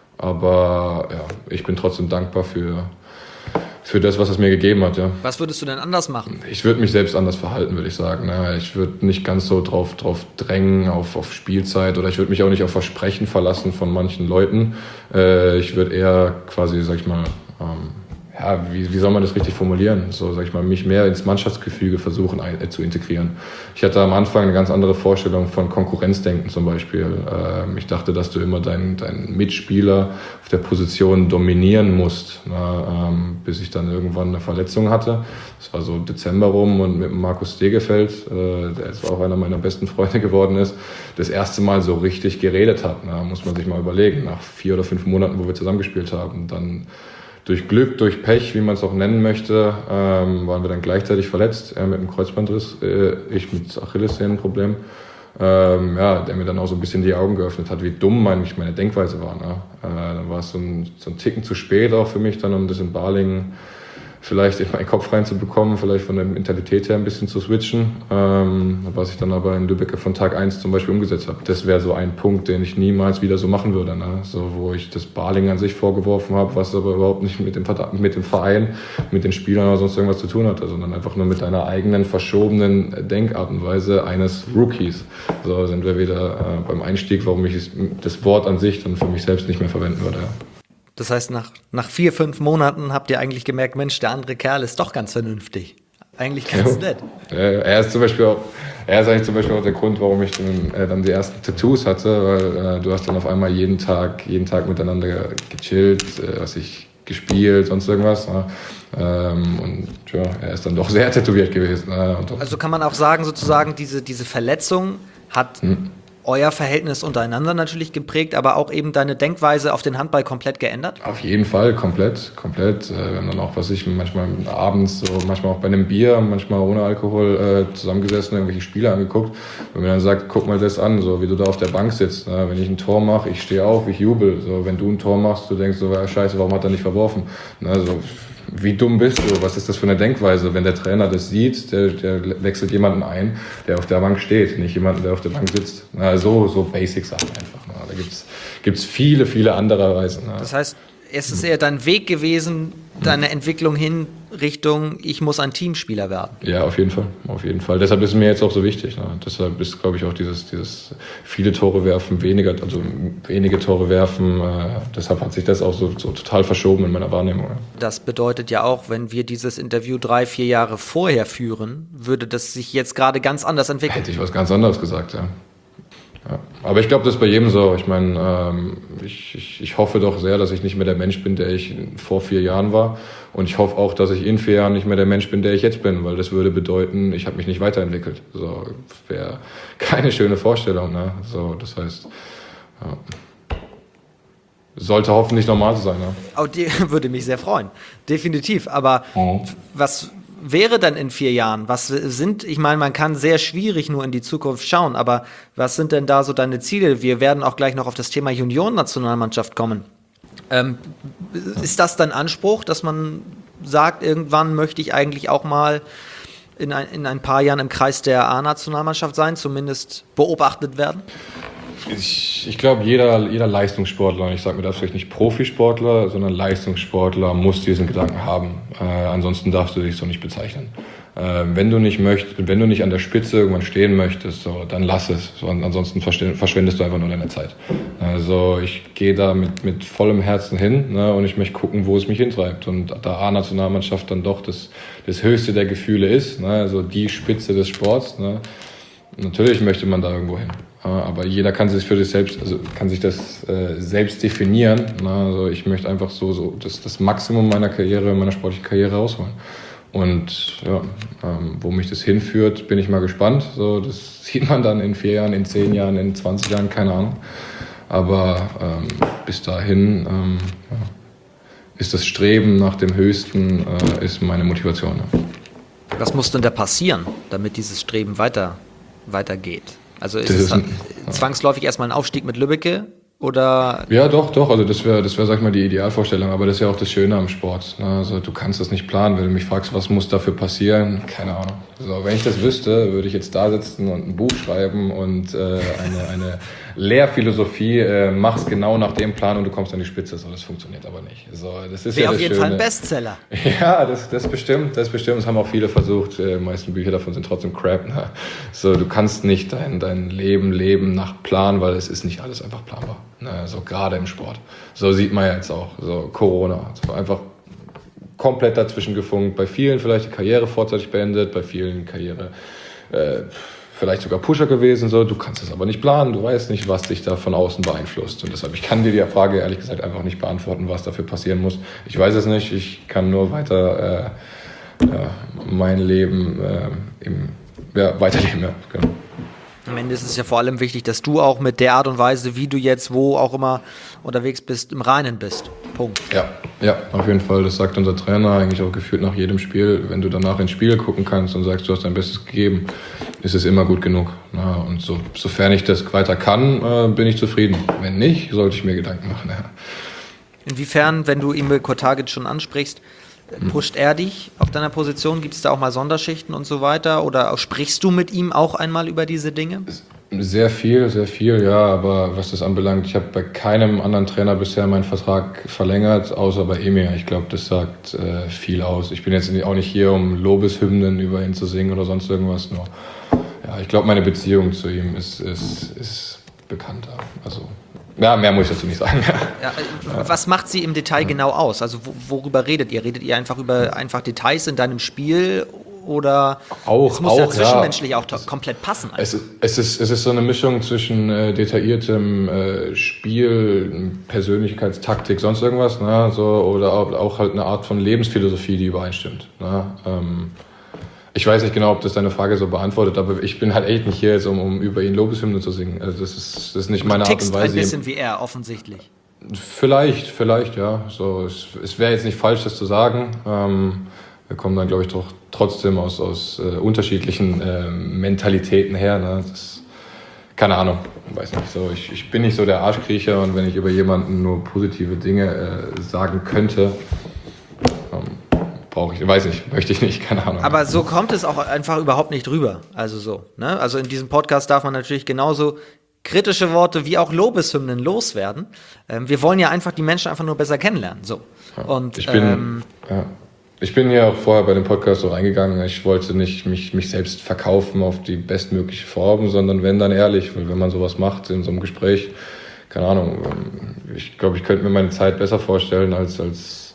aber ja, ich bin trotzdem dankbar für, für das, was es mir gegeben hat. Ja. Was würdest du denn anders machen? Ich würde mich selbst anders verhalten, würde ich sagen. Ne? Ich würde nicht ganz so drauf, drauf drängen auf, auf Spielzeit oder ich würde mich auch nicht auf Versprechen verlassen von manchen Leuten. Äh, ich würde eher quasi, sag ich mal, ähm, ja, wie, wie soll man das richtig formulieren? So, sag ich mal, mich mehr ins Mannschaftsgefüge versuchen ein, äh, zu integrieren. Ich hatte am Anfang eine ganz andere Vorstellung von Konkurrenzdenken zum Beispiel. Ähm, ich dachte, dass du immer deinen, deinen Mitspieler auf der Position dominieren musst, na, ähm, bis ich dann irgendwann eine Verletzung hatte. Das war so Dezember rum und mit Markus Stegefeld, äh, der jetzt auch einer meiner besten Freunde geworden ist, das erste Mal so richtig geredet habe. Na, muss man sich mal überlegen, nach vier oder fünf Monaten, wo wir zusammengespielt haben. Dann durch Glück, durch Pech, wie man es auch nennen möchte, ähm, waren wir dann gleichzeitig verletzt. Er mit dem Kreuzbandriss, äh, ich mit Achillessehnenproblem. Ähm, ja, der mir dann auch so ein bisschen die Augen geöffnet hat, wie dumm eigentlich meine Denkweise war. Ne? Äh, dann war es so ein, so ein Ticken zu spät auch für mich, dann um das in Balingen vielleicht in meinen Kopf reinzubekommen, vielleicht von der Mentalität her ein bisschen zu switchen, ähm, was ich dann aber in Lübeck von Tag eins zum Beispiel umgesetzt habe. Das wäre so ein Punkt, den ich niemals wieder so machen würde, ne? So, wo ich das Baling an sich vorgeworfen habe, was aber überhaupt nicht mit dem, mit dem Verein, mit den Spielern oder sonst irgendwas zu tun hatte, sondern einfach nur mit einer eigenen verschobenen Denkart und Weise eines Rookies. So sind wir wieder äh, beim Einstieg, warum ich das Wort an sich dann für mich selbst nicht mehr verwenden würde. Das heißt, nach, nach vier, fünf Monaten habt ihr eigentlich gemerkt, Mensch, der andere Kerl ist doch ganz vernünftig. Eigentlich ganz nett. Ja, er ist zum Beispiel auch, er ist eigentlich zum Beispiel auch der Grund, warum ich dann, äh, dann die ersten Tattoos hatte, weil äh, du hast dann auf einmal jeden Tag, jeden Tag miteinander gechillt, äh, was ich gespielt, sonst irgendwas. Ne? Ähm, und ja, er ist dann doch sehr tätowiert gewesen. Ne? Also kann man auch sagen, sozusagen, diese, diese Verletzung hat hm. euer Verhältnis untereinander natürlich geprägt, aber auch eben deine Denkweise auf den Handball komplett geändert? Auf jeden Fall, komplett, komplett. Wir haben dann auch, was ich, manchmal abends, so manchmal auch bei einem Bier, manchmal ohne Alkohol äh, zusammengesessen, irgendwelche Spiele angeguckt. Wenn mir dann sagt, guck mal das an, so wie du da auf der Bank sitzt. Ne? Wenn ich ein Tor mache, ich stehe auf, ich jubel. So, wenn du ein Tor machst, du denkst so, ja, scheiße, warum hat er nicht verworfen? Ne? So, wie dumm bist du? Was ist das für eine Denkweise? Wenn der Trainer das sieht, der, der wechselt jemanden ein, der auf der Bank steht, nicht jemanden, der auf der Bank sitzt. Na, so, so Basic-Sachen einfach. Na, da gibt's, gibt's viele, viele andere Weisen. Na. Das heißt, es ist eher dein Weg gewesen, deine Entwicklung hin Richtung, ich muss ein Teamspieler werden. Ja, auf jeden Fall, auf jeden Fall. Deshalb ist es mir jetzt auch so wichtig. Ne? Deshalb ist, glaube ich, auch dieses, dieses viele Tore werfen, weniger, also wenige Tore werfen. Äh, deshalb hat sich das auch so, so total verschoben in meiner Wahrnehmung. Ja. Das bedeutet ja auch, wenn wir dieses Interview drei, vier Jahre vorher führen, würde das sich jetzt gerade ganz anders entwickeln. Hätte ich was ganz anderes gesagt, ja. Ja, aber ich glaube, das ist bei jedem so. Ich meine, ähm, ich, ich, ich hoffe doch sehr, dass ich nicht mehr der Mensch bin, der ich vor vier Jahren war. Und ich hoffe auch, dass ich in vier Jahren nicht mehr der Mensch bin, der ich jetzt bin, weil das würde bedeuten, ich habe mich nicht weiterentwickelt. So wäre keine schöne Vorstellung. Ne? So, das heißt, ja. Sollte hoffentlich normal sein. Ne? Oh, die würde mich sehr freuen, definitiv. Aber mhm. was wäre dann in vier Jahren? Was sind, ich meine, man kann sehr schwierig nur in die Zukunft schauen, aber was sind denn da so deine Ziele? Wir werden auch gleich noch auf das Thema Junioren-Nationalmannschaft kommen. Ähm, ist das dein Anspruch, dass man sagt, irgendwann möchte ich eigentlich auch mal in ein, in ein paar Jahren im Kreis der A-Nationalmannschaft sein, zumindest beobachtet werden? Ich, ich glaube, jeder, jeder Leistungssportler, ich sage mir das vielleicht nicht Profisportler, sondern Leistungssportler muss diesen Gedanken haben. Äh, ansonsten darfst du dich so nicht bezeichnen. Äh, wenn du nicht möchtest, wenn du nicht an der Spitze irgendwann stehen möchtest, so, dann lass es. So, ansonsten verschwendest du einfach nur deine Zeit. Also ich gehe da mit, mit vollem Herzen hin, ne, und ich möchte gucken, wo es mich hintreibt. Und da A-Nationalmannschaft dann doch das, das Höchste der Gefühle ist, ne, also die Spitze des Sports, ne, natürlich möchte man da irgendwo hin. Aber jeder kann sich für sich selbst, also kann sich das äh, selbst definieren. Also ich möchte einfach so, so das, das Maximum meiner Karriere, meiner sportlichen Karriere rausholen. Und ja, ähm, wo mich das hinführt, bin ich mal gespannt. So, das sieht man dann in vier Jahren, in zehn Jahren, in zwanzig Jahren, keine Ahnung. Aber ähm, bis dahin ähm, ja, ist das Streben nach dem Höchsten äh, ist meine Motivation. Ja. Was muss denn da passieren, damit dieses Streben weiter weitergeht? Also ist das es dann ja. zwangsläufig erstmal ein Aufstieg mit Lübbecke oder? Ja, doch, doch. Also das wäre, das wäre, sag ich mal, die Idealvorstellung. Aber das ist ja auch das Schöne am Sport. Also du kannst das nicht planen. Wenn du mich fragst, was muss dafür passieren? Keine Ahnung. So, wenn ich das wüsste, würde ich jetzt da sitzen und ein Buch schreiben und äh, eine, eine Lehrphilosophie, äh, mach's genau nach dem Plan und du kommst an die Spitze. So, das funktioniert aber nicht. So, das ist wäre ja auf das jeden Schöne. Fall ein Bestseller. Ja, das, das bestimmt, das bestimmt. Das haben auch viele versucht. Die meisten Bücher davon sind trotzdem Crap. Ne? So, du kannst nicht dein, dein Leben leben nach Plan, weil es ist nicht alles einfach planbar. Ne? So gerade im Sport. So sieht man ja jetzt auch. So Corona. So einfach komplett dazwischen gefunkt. Bei vielen vielleicht die Karriere vorzeitig beendet, bei vielen Karriere äh, vielleicht sogar Pusher gewesen. So. Du kannst es aber nicht planen, du weißt nicht, was dich da von außen beeinflusst. Und deshalb, ich kann dir die Frage ehrlich gesagt einfach nicht beantworten, was dafür passieren muss. Ich weiß es nicht, ich kann nur weiter äh, äh, mein Leben äh, im, ja, weiterleben. Ja, genau. Am Ende ist es ja vor allem wichtig, dass du auch mit der Art und Weise, wie du jetzt wo auch immer unterwegs bist, im Reinen bist. Punkt. Ja, ja, auf jeden Fall. Das sagt unser Trainer eigentlich auch gefühlt nach jedem Spiel. Wenn du danach ins Spiel gucken kannst und sagst, du hast dein Bestes gegeben, ist es immer gut genug. Na, und so, sofern ich das weiter kann, äh, bin ich zufrieden. Wenn nicht, sollte ich mir Gedanken machen. Ja. Inwiefern, wenn du Emil Kurtagic schon ansprichst, pusht er dich auf deiner Position? Gibt es da auch mal Sonderschichten und so weiter? Oder sprichst du mit ihm auch einmal über diese Dinge? Sehr viel, sehr viel, ja. Aber was das anbelangt, ich habe bei keinem anderen Trainer bisher meinen Vertrag verlängert, außer bei Emil. Ich glaube, das sagt äh, viel aus. Ich bin jetzt auch nicht hier, um Lobeshymnen über ihn zu singen oder sonst irgendwas. Nur, ja, ich glaube, meine Beziehung zu ihm ist, ist, ist bekannter. Also ja, mehr muss ich dazu nicht sagen. Ja, was macht sie im Detail genau aus? Also worüber redet ihr? Redet ihr einfach über einfach Details in deinem Spiel oder auch, es muss auch, ja zwischenmenschlich ja. auch to- komplett passen? Es ist, es, ist, es ist so eine Mischung zwischen äh, detailliertem äh, Spiel, Persönlichkeitstaktik, sonst irgendwas, ne? So, oder auch, auch halt eine Art von Lebensphilosophie, die übereinstimmt. Ne? Ähm, Ich weiß nicht genau, ob das deine Frage so beantwortet, aber ich bin halt echt nicht hier jetzt, um, um über ihn Lobeshymne zu singen. Also das ist, das ist nicht meine Art und Weise. Ein bisschen wie er, offensichtlich. Vielleicht, vielleicht, ja. So, es es wäre jetzt nicht falsch, das zu sagen. Ähm, wir kommen dann, glaube ich, doch trotzdem aus, aus äh, unterschiedlichen äh, Mentalitäten her. Ne? Das, keine Ahnung, weiß nicht. So, ich, ich bin nicht so der Arschkriecher und wenn ich über jemanden nur positive Dinge äh, sagen könnte, ähm, brauche ich, weiß ich, möchte ich nicht, keine Ahnung. Aber so kommt es auch einfach überhaupt nicht rüber. Also so, ne? Also in diesem Podcast darf man natürlich genauso kritische Worte wie auch Lobeshymnen loswerden. Ähm, wir wollen ja einfach die Menschen einfach nur besser kennenlernen. So. Ja, Und ich bin, ähm, ja. Ich bin ja auch vorher bei dem Podcast so reingegangen. Ich wollte nicht mich, mich selbst verkaufen auf die bestmögliche Form, sondern wenn dann ehrlich, weil wenn man sowas macht in so einem Gespräch, keine Ahnung, ich glaube, ich könnte mir meine Zeit besser vorstellen, als, als,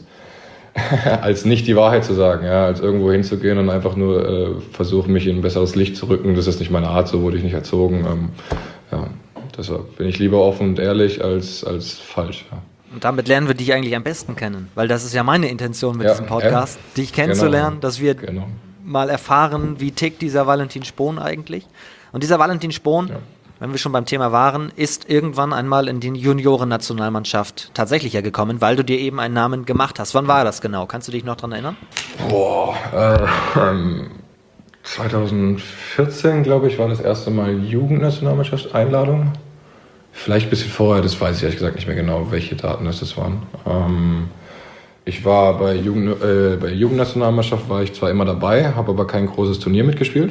als nicht die Wahrheit zu sagen, ja, als irgendwo hinzugehen und einfach nur äh, versuchen, mich in ein besseres Licht zu rücken. Das ist nicht meine Art, so wurde ich nicht erzogen. Ähm, ja, deshalb bin ich lieber offen und ehrlich als, als falsch. Ja. Und damit lernen wir dich eigentlich am besten kennen, weil das ist ja meine Intention mit Ja, diesem Podcast, ja. dich kennenzulernen, Genau. dass wir Genau. mal erfahren, wie tickt dieser Valentin Spohn eigentlich. Und dieser Valentin Spohn, Ja. wenn wir schon beim Thema waren, ist irgendwann einmal in die Juniorennationalmannschaft tatsächlich ja gekommen, weil du dir eben einen Namen gemacht hast. Wann war das genau? Kannst du dich noch dran erinnern? Boah, äh, ähm, zwanzig vierzehn, glaube ich, war das erste Mal Jugendnationalmannschaft-Einladung. Vielleicht ein bisschen vorher, das weiß ich ehrlich gesagt nicht mehr genau, welche Daten das, das waren. Ähm, ich war bei, Jugend, äh, bei Jugendnationalmannschaft war ich zwar immer dabei, habe aber kein großes Turnier mitgespielt.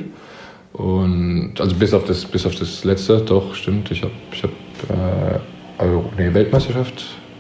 Und also bis auf das, bis auf das letzte, doch, stimmt. Ich habe ich hab, äh, Euro, nee, Weltmeisterschaft.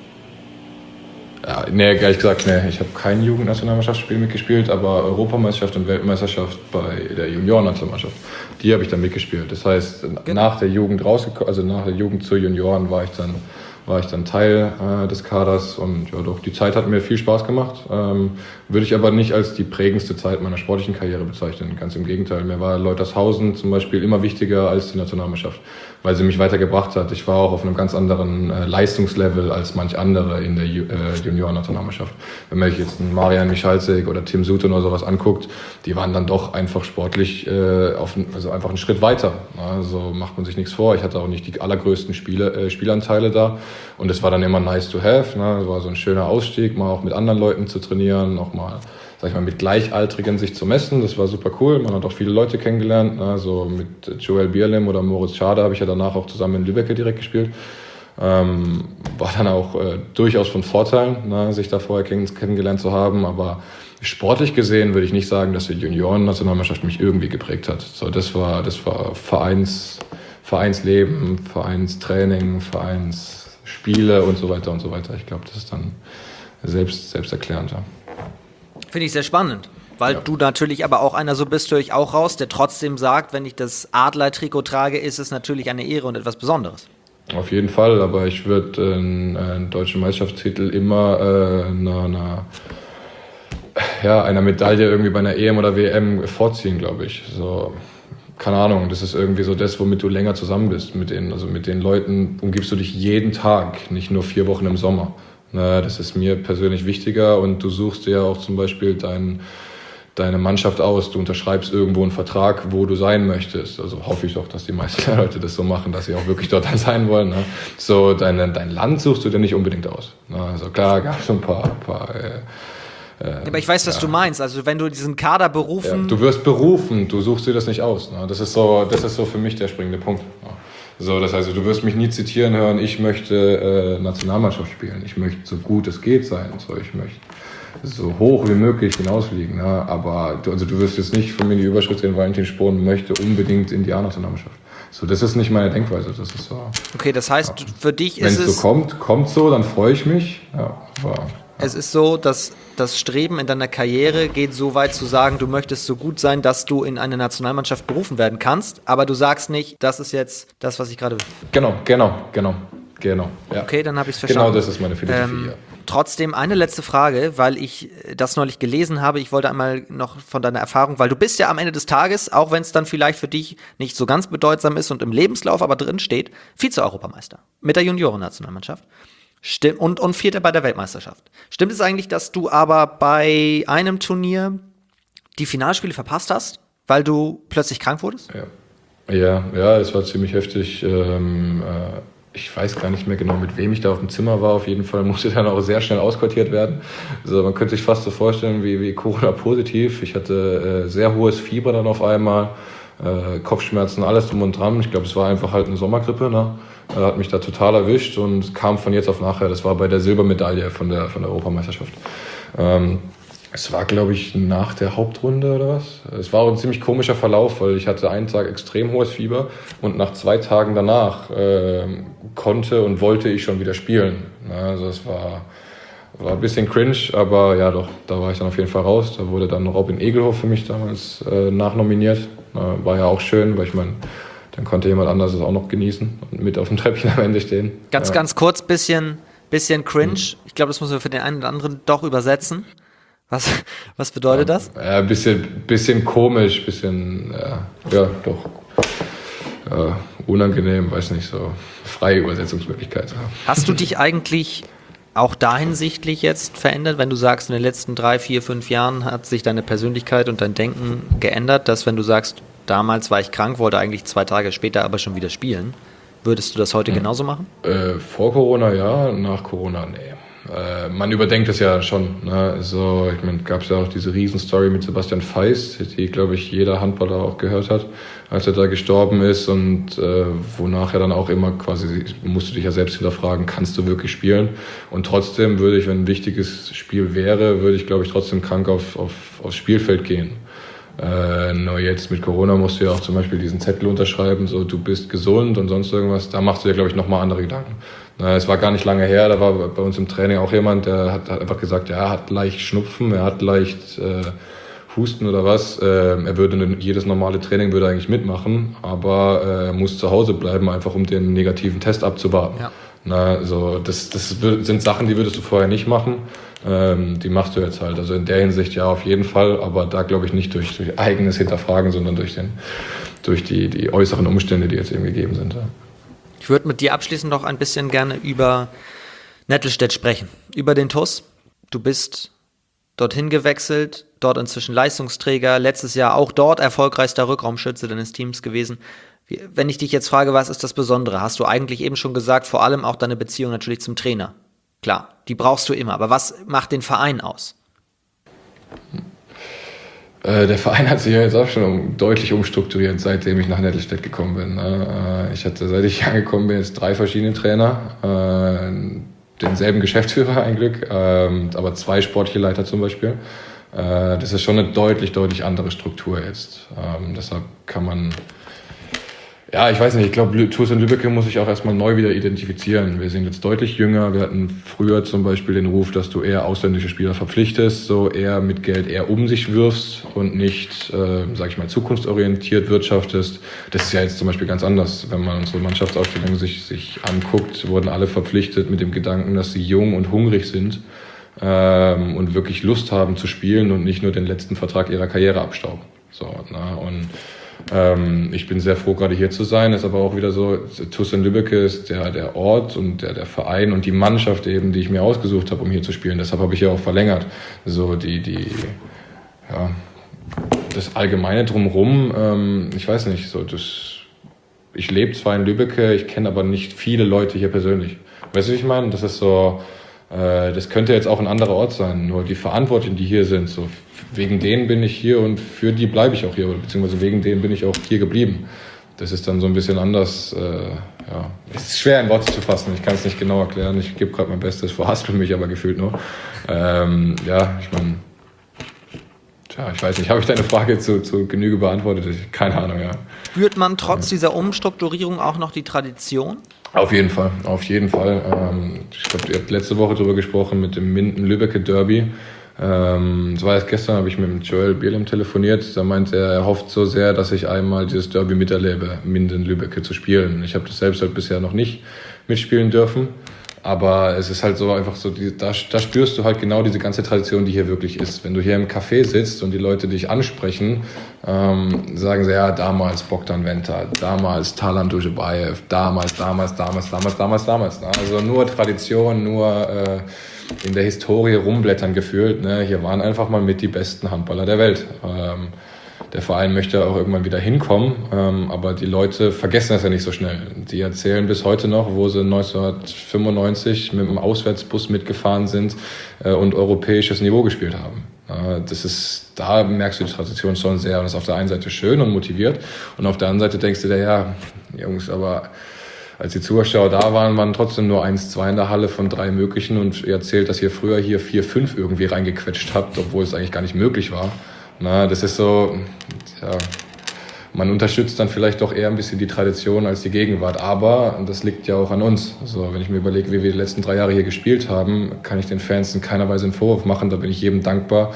Ja, nee, ehrlich gesagt, nee, ich habe kein Jugendnationalmannschaftsspiel mitgespielt, aber Europameisterschaft und Weltmeisterschaft bei der Juniorennationalmannschaft, die habe ich dann mitgespielt. Das heißt, Genau. nach der Jugend rausgekommen, also nach der Jugend zur Junioren war ich dann, war ich dann Teil äh, des Kaders und ja doch, die Zeit hat mir viel Spaß gemacht. Ähm, würde ich aber nicht als die prägendste Zeit meiner sportlichen Karriere bezeichnen. Ganz im Gegenteil, mir war Leutershausen zum Beispiel immer wichtiger als die Nationalmannschaft, weil sie mich weitergebracht hat. Ich war auch auf einem ganz anderen äh, Leistungslevel als manch andere in der Ju- äh, Junioren-Nationalmannschaft. Wenn man sich jetzt einen Marian Michalczyk oder Tim Sutton oder sowas anguckt, die waren dann doch einfach sportlich, äh, auf, also einfach einen Schritt weiter. Also macht man sich nichts vor. Ich hatte auch nicht die allergrößten Spiele, äh, Spielanteile da. Und es war dann immer nice to have. Ne? Es war so ein schöner Ausstieg, mal auch mit anderen Leuten zu trainieren, auch mal, sag ich mal, mit Gleichaltrigen sich zu messen. Das war super cool. Man hat auch viele Leute kennengelernt. Ne? So mit Joel Bierlem oder Moritz Schade habe ich ja danach auch zusammen in Lübeck direkt gespielt. Ähm, war dann auch äh, durchaus von Vorteil, ne? Sich da vorher kenn- kennengelernt zu haben. Aber sportlich gesehen würde ich nicht sagen, dass die Junioren-Nationalmannschaft mich irgendwie geprägt hat. So, das war, das war Vereins, Vereinsleben, Vereinstraining, Vereinsspiele und so weiter und so weiter. Ich glaube, das ist dann selbst, selbsterklärend. Ja. Finde ich sehr spannend, weil Ja. du natürlich aber auch einer, so bist höre ich auch raus, der trotzdem sagt, wenn ich das Adler-Trikot trage, ist es natürlich eine Ehre und etwas Besonderes. Auf jeden Fall, aber ich würde äh, einen deutschen Meisterschaftstitel immer äh, einer, einer ja, einer Medaille irgendwie bei einer E M oder W M vorziehen, glaube ich. So, keine Ahnung, das ist irgendwie so das, womit du länger zusammen bist. Mit den, also mit den Leuten umgibst du dich jeden Tag, nicht nur vier Wochen im Sommer. Na, das ist mir persönlich wichtiger und du suchst dir ja auch zum Beispiel dein, deine Mannschaft aus. Du unterschreibst irgendwo einen Vertrag, wo du sein möchtest. Also hoffe ich doch, dass die meisten Leute das so machen, dass sie auch wirklich dort dann sein wollen. Ne? So, deine, dein Land suchst du dir nicht unbedingt aus. Na, also klar, gab es so ein paar, paar äh, Äh, aber ich weiß, was ja. du meinst. Also wenn du diesen Kader berufen... Ja, du wirst berufen, du suchst dir das nicht aus. Ne? Das ist so, das ist so für mich der springende Punkt. Ne? So, das heißt, du wirst mich nie zitieren hören, ich möchte äh, Nationalmannschaft spielen, ich möchte so gut es geht sein, so, ich möchte so hoch wie möglich hinausfliegen. Ne? Aber du, also du wirst jetzt nicht von mir die Überschrift sehen, Valentin Sporn möchte unbedingt in die A-Nationalmannschaft. So, das ist nicht meine Denkweise. Das ist so. Okay, das heißt, ja. für dich Wenn ist es... Wenn es so kommt, kommt so, dann freue ich mich. Ja, aber... Es ist so, dass das Streben in deiner Karriere geht so weit zu sagen, du möchtest so gut sein, dass du in eine Nationalmannschaft berufen werden kannst, aber du sagst nicht, das ist jetzt das, was ich gerade will. Genau, genau, genau, genau. Ja. Okay, dann habe ich es verstanden. Genau, das ist meine Philosophie, ähm, ja. Trotzdem eine letzte Frage, weil ich das neulich gelesen habe. Ich wollte einmal noch von deiner Erfahrung, weil du bist ja am Ende des Tages, auch wenn es dann vielleicht für dich nicht so ganz bedeutsam ist und im Lebenslauf aber drin steht, Vize-Europameister mit der Junioren-Nationalmannschaft. Stimmt, und, und Vierter bei der Weltmeisterschaft. Stimmt es eigentlich, dass du aber bei einem Turnier die Finalspiele verpasst hast, weil du plötzlich krank wurdest? Ja, ja, ja, es war ziemlich heftig. Ähm, äh, ich weiß gar nicht mehr genau, mit wem ich da auf dem Zimmer war. Auf jeden Fall musste dann auch sehr schnell ausquartiert werden. Also man könnte sich fast so vorstellen wie, wie Corona-positiv. Ich hatte äh, sehr hohes Fieber dann auf einmal, äh, Kopfschmerzen, alles drum und dran. Ich glaube, es war einfach halt eine Sommergrippe, ne? Hat mich da total erwischt und kam von jetzt auf nachher. Das war bei der Silbermedaille von der, von der Europameisterschaft. Ähm, es war, glaube ich, nach der Hauptrunde oder was. Es war auch ein ziemlich komischer Verlauf, weil ich hatte einen Tag extrem hohes Fieber und nach zwei Tagen danach äh, konnte und wollte ich schon wieder spielen. Also es war, war ein bisschen cringe, aber ja doch, da war ich dann auf jeden Fall raus. Da wurde dann Robin Egelhoff für mich damals äh, nachnominiert. Äh, war ja auch schön, weil ich meine, dann konnte jemand anderes es auch noch genießen und mit auf dem Treppchen am Ende stehen. Ganz, ja. ganz kurz, bisschen, bisschen cringe. Ich glaube, das müssen wir für den einen oder anderen doch übersetzen. Was, was bedeutet ja, das? Ja, ein bisschen, bisschen komisch, bisschen, ja, ja doch, ja, unangenehm, weiß nicht, so freie Übersetzungsmöglichkeit. Ja. Hast du dich eigentlich auch dahinsichtlich jetzt verändert, wenn du sagst, in den letzten drei, vier, fünf Jahren hat sich deine Persönlichkeit und dein Denken geändert, dass wenn du sagst, damals war ich krank, wollte eigentlich zwei Tage später aber schon wieder spielen. Würdest du das heute mhm. genauso machen? Äh, vor Corona ja, nach Corona nee. Äh, man überdenkt es ja schon. Ne? Also, ich meine, gab es ja auch diese Riesenstory mit Sebastian Feist, die, glaube ich, jeder Handballer auch gehört hat, als er da gestorben ist und äh, wonach er dann auch immer quasi, musst du dich ja selbst hinterfragen, kannst du wirklich spielen? Und trotzdem würde ich, wenn ein wichtiges Spiel wäre, würde ich, glaube ich, trotzdem krank auf, auf, aufs Spielfeld gehen. Äh, nur jetzt mit Corona musst du ja auch zum Beispiel diesen Zettel unterschreiben, so du bist gesund und sonst irgendwas. Da machst du ja, glaube ich, nochmal andere Gedanken. Na, es war gar nicht lange her, da war bei uns im Training auch jemand, der hat, hat einfach gesagt, ja, er hat leicht Schnupfen, er hat leicht äh, Husten oder was. Äh, er würde jedes normale Training würde eigentlich mitmachen, aber äh, er muss zu Hause bleiben, einfach um den negativen Test abzuwarten. Ja. Na, so, das, das sind Sachen, die würdest du vorher nicht machen. Ähm, die machst du jetzt halt. Also in der Hinsicht ja auf jeden Fall, aber da glaube ich nicht durch, durch eigenes Hinterfragen, sondern durch, den, durch die, die äußeren Umstände, die jetzt eben gegeben sind. Ja. Ich würde mit dir abschließend noch ein bisschen gerne über Nettelstedt sprechen, über den T U S. Du bist dorthin gewechselt, dort inzwischen Leistungsträger, letztes Jahr auch dort erfolgreichster Rückraumschütze deines Teams gewesen. Wenn ich dich jetzt frage, was ist das Besondere? Hast du eigentlich eben schon gesagt, vor allem auch deine Beziehung natürlich zum Trainer. Klar, die brauchst du immer, aber was macht den Verein aus? Äh, der Verein hat sich ja jetzt auch schon um, deutlich umstrukturiert, seitdem ich nach Nettelstedt gekommen bin. Ne? Äh, ich hatte, seit ich angekommen bin, jetzt drei verschiedene Trainer, äh, denselben Geschäftsführer ein Glück, äh, aber zwei sportliche Leiter zum Beispiel. Äh, das ist schon eine deutlich, deutlich andere Struktur jetzt. Ähm, deshalb kann man... Ja, ich weiß nicht, ich glaube, T U S in Lübbecke muss sich auch erstmal neu wieder identifizieren. Wir sind jetzt deutlich jünger. Wir hatten früher zum Beispiel den Ruf, dass du eher ausländische Spieler verpflichtest, so eher mit Geld eher um sich wirfst und nicht, äh, sag ich mal, zukunftsorientiert wirtschaftest. Das ist ja jetzt zum Beispiel ganz anders. Wenn man unsere Mannschaftsaufstellung sich, sich anguckt, wurden alle verpflichtet mit dem Gedanken, dass sie jung und hungrig sind. ähm, und wirklich Lust haben zu spielen und nicht nur den letzten Vertrag ihrer Karriere abstauben. So, ne? Und ähm, ich bin sehr froh, gerade hier zu sein. Ist aber auch wieder so, T U S in Lübbecke ist der, der Ort und der, der Verein und die Mannschaft eben, die ich mir ausgesucht habe, um hier zu spielen. Deshalb habe ich ja auch verlängert. So die, die, ja, das Allgemeine drumherum, ähm, ich weiß nicht, so das, ich lebe zwar in Lübbecke, ich kenne aber nicht viele Leute hier persönlich. Weißt du, wie ich meine? Das ist so, äh, das könnte jetzt auch ein anderer Ort sein, nur die Verantwortlichen, die hier sind, so wegen denen bin ich hier und für die bleibe ich auch hier, beziehungsweise wegen denen bin ich auch hier geblieben. Das ist dann so ein bisschen anders, äh, ja, es ist schwer in Worte zu fassen, ich kann es nicht genau erklären, ich gebe gerade mein Bestes, verhaspel mich aber gefühlt nur. Ähm, ja, ich meine, tja, ich weiß nicht, habe ich deine Frage zu, zu Genüge beantwortet? Ich, keine Ahnung, ja. Spürt man trotz dieser Umstrukturierung auch noch die Tradition? Auf jeden Fall, auf jeden Fall. Ähm, ich glaube, ihr habt letzte Woche darüber gesprochen mit dem Minden-Lübbecke Derby. Ähm, das war erst gestern, habe ich mit dem Joel Bierlem telefoniert. Da meinte er, er hofft so sehr, dass ich einmal dieses Derby miterlebe, Minden-Lübbecke zu spielen. Ich habe das selbst halt bisher noch nicht mitspielen dürfen. Aber es ist halt so einfach so, die, da, da spürst du halt genau diese ganze Tradition, die hier wirklich ist. Wenn du hier im Café sitzt und die Leute dich ansprechen, ähm, sagen sie, ja, damals Bogdan Venta, damals Talan Dujebaev, damals, damals, damals, damals, damals, damals. Ne? Also nur Tradition, nur äh, in der Historie rumblättern gefühlt. Ne? Hier waren einfach mal mit die besten Handballer der Welt. Ähm, Der Verein möchte auch irgendwann wieder hinkommen, ähm, aber die Leute vergessen das ja nicht so schnell. Die erzählen bis heute noch, wo sie neunzehnhundertfünfundneunzig mit dem Auswärtsbus mitgefahren sind äh, und europäisches Niveau gespielt haben. Äh, das ist, da merkst du die Tradition schon sehr. Und das ist auf der einen Seite schön und motiviert und auf der anderen Seite denkst du dir, ja, Jungs, aber als die Zuschauer da waren, waren trotzdem nur eins, zwei in der Halle von drei möglichen und ihr erzählt, dass ihr früher hier vier, fünf irgendwie reingequetscht habt, obwohl es eigentlich gar nicht möglich war. Na, das ist so, ja, man unterstützt dann vielleicht doch eher ein bisschen die Tradition als die Gegenwart. Aber das liegt ja auch an uns. Also wenn ich mir überlege, wie wir die letzten drei Jahre hier gespielt haben, kann ich den Fans in keiner Weise einen Vorwurf machen. Da bin ich jedem dankbar,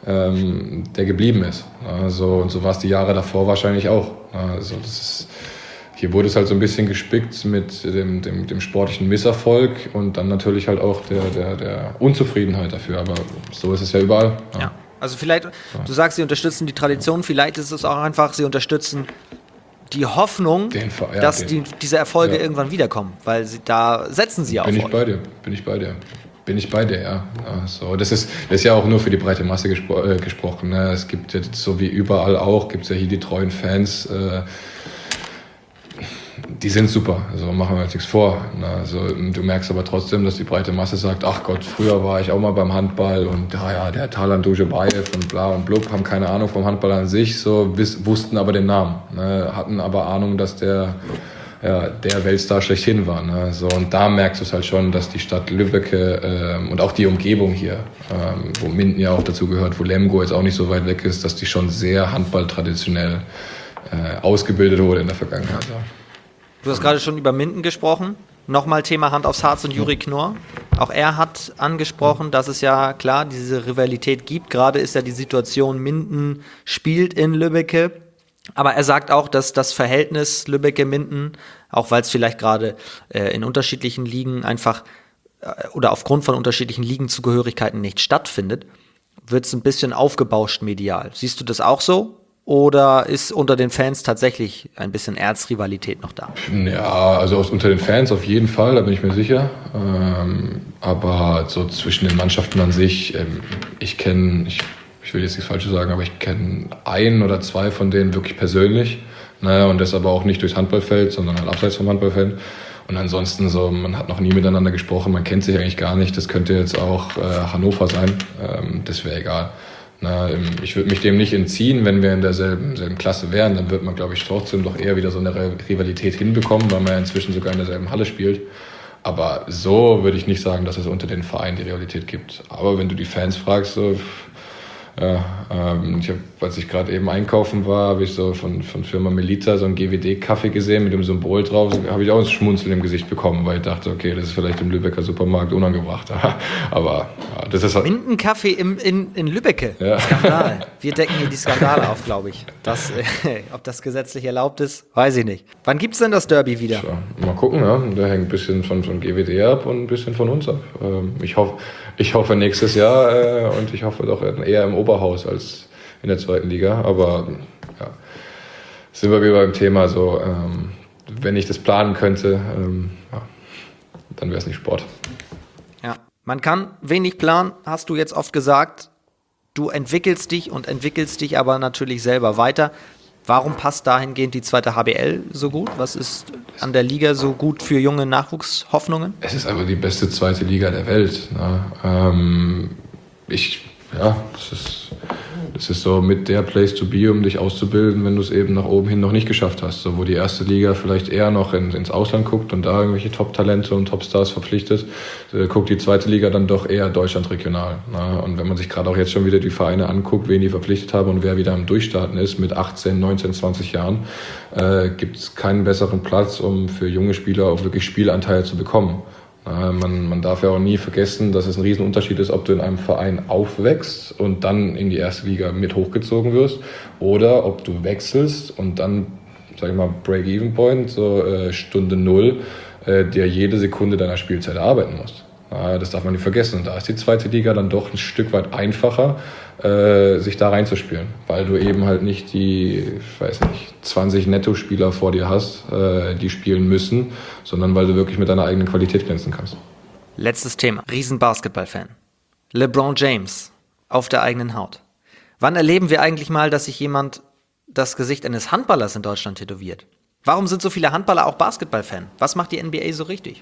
ähm, der geblieben ist. Also, und so war es die Jahre davor wahrscheinlich auch. Also das ist, hier wurde es halt so ein bisschen gespickt mit dem, dem, dem sportlichen Misserfolg und dann natürlich halt auch der, der, der Unzufriedenheit dafür. Aber so ist es ja überall. Ja. Ja. Also vielleicht, du sagst, sie unterstützen die Tradition, vielleicht ist es auch einfach, sie unterstützen die Hoffnung, den, ja, dass den, die, diese Erfolge ja. irgendwann wiederkommen, weil sie da setzen sie auf Bin ich euch. bei dir, bin ich bei dir. Bin ich bei dir, ja. ja so, das, ist, das ist ja auch nur für die breite Masse gespro- äh, gesprochen. Ne? Es gibt jetzt, so wie überall auch, gibt es ja hier die treuen Fans, äh, die sind super, also machen wir uns nichts vor. Also, du merkst aber trotzdem, dass die breite Masse sagt, ach Gott, früher war ich auch mal beim Handball und ja, ja der Talan Dujebaev und bla und blub, haben keine Ahnung vom Handball an sich, so wiss, wussten aber den Namen, ne, hatten aber Ahnung, dass der ja, der Weltstar schlechthin war. Ne? So, und da merkst du es halt schon, dass die Stadt Lübbecke ähm, und auch die Umgebung hier, ähm, wo Minden ja auch dazu gehört, wo Lemgo jetzt auch nicht so weit weg ist, dass die schon sehr handballtraditionell äh, ausgebildet wurde in der Vergangenheit. Ja. Du hast gerade schon über Minden gesprochen. Nochmal Thema Hand aufs Harz und Juri Knorr. Auch er hat angesprochen, dass es ja klar diese Rivalität gibt. Gerade ist ja die Situation, Minden spielt in Lübbecke. Aber er sagt auch, dass das Verhältnis Lübbecke-Minden, auch weil es vielleicht gerade äh, in unterschiedlichen Ligen einfach äh, oder aufgrund von unterschiedlichen Ligenzugehörigkeiten nicht stattfindet, wird es ein bisschen aufgebauscht medial. Siehst du das auch so? Oder ist unter den Fans tatsächlich ein bisschen Erzrivalität noch da? Ja, also unter den Fans auf jeden Fall, da bin ich mir sicher. Ähm, aber so zwischen den Mannschaften an sich, ähm, ich kenne, ich, ich will jetzt nichts Falsches sagen, aber ich kenne ein oder zwei von denen wirklich persönlich. Naja, und das aber auch nicht durchs Handballfeld, sondern halt abseits vom Handballfeld. Und ansonsten so, man hat noch nie miteinander gesprochen, man kennt sich eigentlich gar nicht. Das könnte jetzt auch äh, Hannover sein, ähm, das wäre egal. Na, ich würde mich dem nicht entziehen, wenn wir in derselben, derselben Klasse wären, dann wird man, glaube ich, trotzdem doch eher wieder so eine Rivalität hinbekommen, weil man ja inzwischen sogar in derselben Halle spielt. Aber so würde ich nicht sagen, dass es unter den Vereinen die Rivalität gibt. Aber wenn du die Fans fragst, so, ja, ähm, ich habe als ich gerade eben einkaufen war, habe ich so von, von Firma Melita so einen G W D-Kaffee gesehen mit dem Symbol drauf. Habe ich auch ein Schmunzeln im Gesicht bekommen, weil ich dachte, okay, das ist vielleicht im Lübecker Supermarkt unangebracht. Aber ja, das ist halt... Mindenkaffee im, in, in Lübbecke. Ja. Skandal. Wir decken hier die Skandale auf, glaube ich. Das, äh, ob das gesetzlich erlaubt ist, weiß ich nicht. Wann gibt's denn das Derby wieder? Ja, mal gucken, ja. Da hängt ein bisschen von, von G W D ab und ein bisschen von uns ab. Ähm, ich, hoff, ich hoffe nächstes Jahr äh, und ich hoffe doch eher im Oberhaus als in der zweiten Liga, aber ja, sind wir wieder beim Thema so, ähm, wenn ich das planen könnte, ähm, ja, dann wäre es nicht Sport. Ja, man kann wenig planen, hast du jetzt oft gesagt, du entwickelst dich und entwickelst dich aber natürlich selber weiter. Warum passt dahingehend die zweite H B L so gut? Was ist an der Liga so gut für junge Nachwuchshoffnungen? Es ist einfach die beste zweite Liga der Welt. Ne? Ähm, ich, ja, das ist Das ist so mit der Place to be, um dich auszubilden, wenn du es eben nach oben hin noch nicht geschafft hast. So, wo die erste Liga vielleicht eher noch in, ins Ausland guckt und da irgendwelche Top-Talente und Top-Stars verpflichtet, äh, guckt die zweite Liga dann doch eher Deutschland regional. Na? Und wenn man sich gerade auch jetzt schon wieder die Vereine anguckt, wen die verpflichtet haben und wer wieder am Durchstarten ist mit achtzehn, neunzehn, zwanzig Jahren, äh, gibt es keinen besseren Platz, um für junge Spieler auch wirklich Spielanteile zu bekommen. Man, man darf ja auch nie vergessen, dass es ein Riesenunterschied ist, ob du in einem Verein aufwächst und dann in die erste Liga mit hochgezogen wirst oder ob du wechselst und dann, sag ich mal, Break-Even-Point, so äh, Stunde Null, äh, dir jede Sekunde deiner Spielzeit erarbeiten musst. Ja, das darf man nicht vergessen. Und da ist die zweite Liga dann doch ein Stück weit einfacher, äh, sich da reinzuspielen, weil du eben halt nicht die, ich weiß nicht, zwanzig Netto-Spieler vor dir hast, äh, die spielen müssen, sondern weil du wirklich mit deiner eigenen Qualität glänzen kannst. Letztes Thema. Riesen-Basketball-Fan. LeBron James auf der eigenen Haut. Wann erleben wir eigentlich mal, dass sich jemand das Gesicht eines Handballers in Deutschland tätowiert? Warum sind so viele Handballer auch Basketball-Fan? Was macht die N B A so richtig?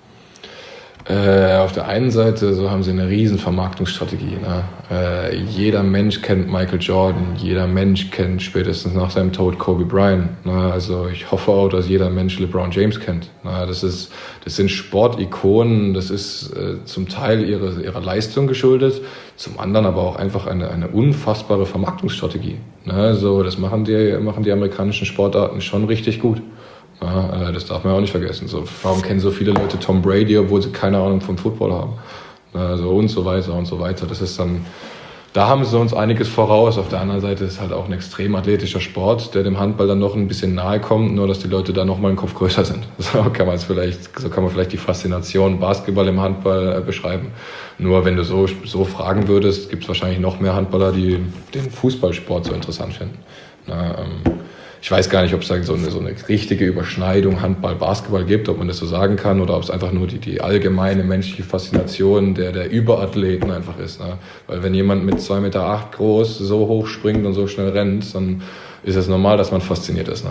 Äh, auf der einen Seite so haben sie eine riesen Vermarktungsstrategie. Ne? Äh, jeder Mensch kennt Michael Jordan, jeder Mensch kennt spätestens nach seinem Tod Kobe Bryant. Ne? Also ich hoffe auch, dass jeder Mensch LeBron James kennt. Ne? Das ist, das sind Sportikonen, das ist äh, zum Teil ihre, ihrer Leistung geschuldet, zum anderen aber auch einfach eine, eine unfassbare Vermarktungsstrategie. Ne? So, das machen die, machen die amerikanischen Sportarten schon richtig gut. Ja, das darf man auch nicht vergessen. So, warum kennen so viele Leute Tom Brady, obwohl sie keine Ahnung vom Football haben? Also und so weiter und so weiter. Das ist dann, da haben sie uns einiges voraus. Auf der anderen Seite ist es halt auch ein extrem athletischer Sport, der dem Handball dann noch ein bisschen nahe kommt, nur dass die Leute da noch mal einen Kopf größer sind. So kann man es vielleicht, so kann man vielleicht die Faszination Basketball im Handball äh, beschreiben. Nur wenn du so, so fragen würdest, gibt es wahrscheinlich noch mehr Handballer, die den Fußballsport so interessant finden. Na, ähm, Ich weiß gar nicht, ob es da so eine, so eine richtige Überschneidung Handball-Basketball gibt, ob man das so sagen kann, oder ob es einfach nur die, die allgemeine menschliche Faszination der, der Überathleten einfach ist. Ne? Weil wenn jemand mit zwei Meter acht groß so hoch springt und so schnell rennt, dann ist es normal, dass man fasziniert ist. Ne?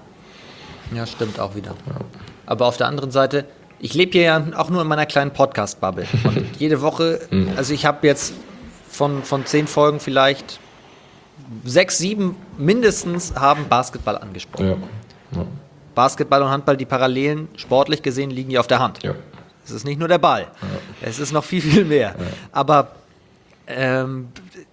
Ja, stimmt auch wieder. Ja. Aber auf der anderen Seite, ich lebe hier ja auch nur in meiner kleinen Podcast-Bubble. Und jede Woche, also ich habe jetzt von, von zehn Folgen vielleicht sechs, sieben mindestens haben Basketball angesprochen. Ja. Ja. Basketball und Handball, die Parallelen sportlich gesehen liegen ja auf der Hand. Ja. Es ist nicht nur der Ball, ja. Es ist noch viel, viel mehr. Ja. Aber ähm,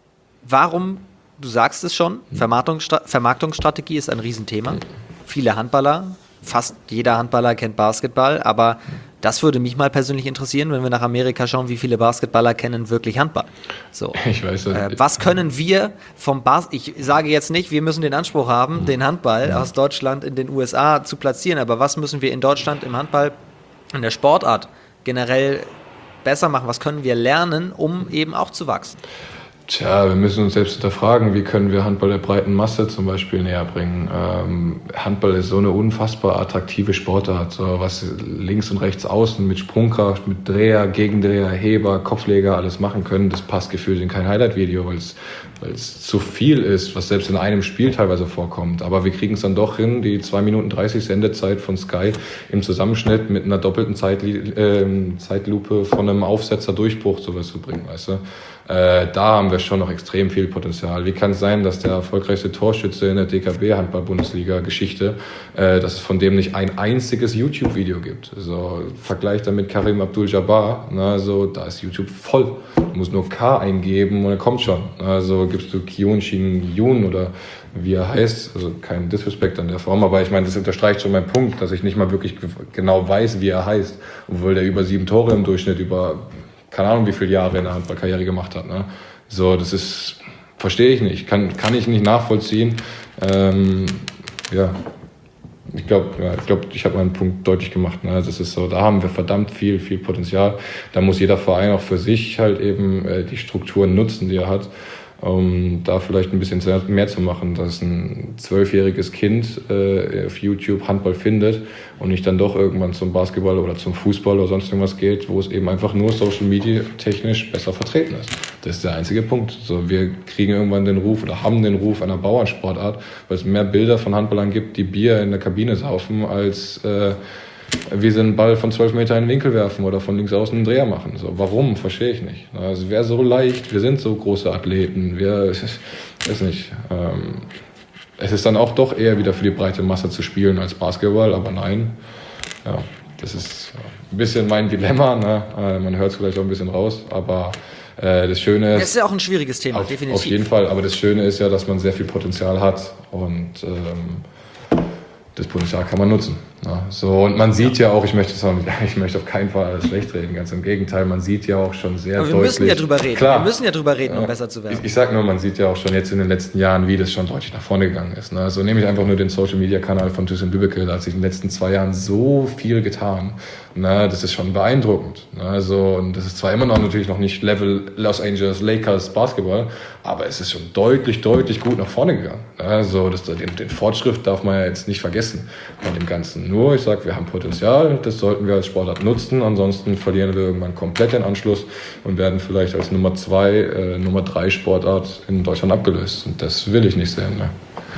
warum, du sagst es schon, mhm. Vermarktungsstra- Vermarktungsstrategie ist ein Riesenthema. Mhm. Viele Handballer, fast jeder Handballer kennt Basketball, aber mhm. das würde mich mal persönlich interessieren, wenn wir nach Amerika schauen, wie viele Basketballer kennen wirklich Handball. So. Ich weiß das. Äh, was können wir vom Bas... Ich sage jetzt nicht, wir müssen den Anspruch haben, mhm. den Handball ja. aus Deutschland in den U S A zu platzieren, aber was müssen wir in Deutschland im Handball, in der Sportart generell besser machen? Was können wir lernen, um eben auch zu wachsen? Tja, wir müssen uns selbst hinterfragen, wie können wir Handball der breiten Masse zum Beispiel näher bringen. Ähm, Handball ist so eine unfassbar attraktive Sportart, so was links und rechts außen mit Sprungkraft, mit Dreher, Gegendreher, Heber, Kopfleger alles machen können. Das passt gefühlt in kein Highlight-Video, weil es weil es zu viel ist, was selbst in einem Spiel teilweise vorkommt. Aber wir kriegen es dann doch hin, die zwei Minuten dreißig Sendezeit von Sky im Zusammenschnitt mit einer doppelten Zeitli- äh, Zeitlupe von einem Aufsetzer-Durchbruch sowas zu bringen, weißt du? Äh, da haben wir schon noch extrem viel Potenzial. Wie kann es sein, dass der erfolgreichste Torschütze in der D K B-Handball-Bundesliga-Geschichte, äh, dass es von dem nicht ein einziges YouTube-Video gibt? Also, Vergleich damit Karim Abdul-Jabbar, na, so, da ist YouTube voll. Du musst nur K eingeben und er kommt schon. Also gibst du Kyung-Shin Yoon oder wie er heißt, also kein Disrespect an der Form, aber ich meine, das unterstreicht schon meinen Punkt, dass ich nicht mal wirklich genau weiß, wie er heißt, obwohl der über sieben Tore im Durchschnitt über, keine Ahnung, wie viele Jahre in der Handballkarriere gemacht hat. Ne? So, das ist, verstehe ich nicht, kann, kann ich nicht nachvollziehen. Ähm, ja, ich glaube, ja, ich, glaub, ich habe meinen Punkt deutlich gemacht. Ne? Das ist so, da haben wir verdammt viel, viel Potenzial. Da muss jeder Verein auch für sich halt eben äh, die Strukturen nutzen, die er hat, um da vielleicht ein bisschen mehr zu machen, dass ein zwölfjähriges Kind äh, auf YouTube Handball findet und nicht dann doch irgendwann zum Basketball oder zum Fußball oder sonst irgendwas geht, wo es eben einfach nur Social Media technisch besser vertreten ist. Das ist der einzige Punkt. So, wir kriegen irgendwann den Ruf oder haben den Ruf einer Bauernsportart, weil es mehr Bilder von Handballern gibt, die Bier in der Kabine saufen, als äh, wie sie einen Ball von zwölf Meter in den Winkel werfen oder von links außen einen Dreher machen. So, warum? Verstehe ich nicht. Also, es wäre so leicht, wir sind so große Athleten, wir, ich weiß nicht. Ähm, es ist dann auch doch eher wieder für die breite Masse zu spielen als Basketball, aber nein. Ja, das ist ein bisschen mein Dilemma, ne? Man hört es vielleicht auch ein bisschen raus, aber äh, das Schöne ist... Das ist ja auch ein schwieriges Thema, auf, definitiv. Auf jeden Fall, aber das Schöne ist ja, dass man sehr viel Potenzial hat und ähm, das Potenzial kann man nutzen. Ja, so, und man sieht ja, ja auch, ich möchte, auch, ich möchte auf keinen Fall alles schlecht reden, ganz im Gegenteil, man sieht ja auch schon sehr Aber wir deutlich... müssen ja drüber reden, klar, wir müssen ja drüber reden, um ja, besser zu werden. Ich, ich sag nur, man sieht ja auch schon jetzt in den letzten Jahren, wie das schon deutlich nach vorne gegangen ist. Ne? Also nehme ich einfach nur den Social-Media-Kanal von ThyssenLübbecke, da hat sich in den letzten zwei Jahren so viel getan. Ne? Das ist schon beeindruckend. Ne? Also, und das ist zwar immer noch natürlich noch nicht Level Los Angeles Lakers Basketball, aber es ist schon deutlich, deutlich gut nach vorne gegangen. Ne? Also das, den, den Fortschritt darf man ja jetzt nicht vergessen bei dem Ganzen. Nur, ich sag, wir haben Potenzial, das sollten wir als Sportart nutzen, ansonsten verlieren wir irgendwann komplett den Anschluss und werden vielleicht als Nummer zwei, äh, Nummer drei Sportart in Deutschland abgelöst. Und das will ich nicht sehen. Ne?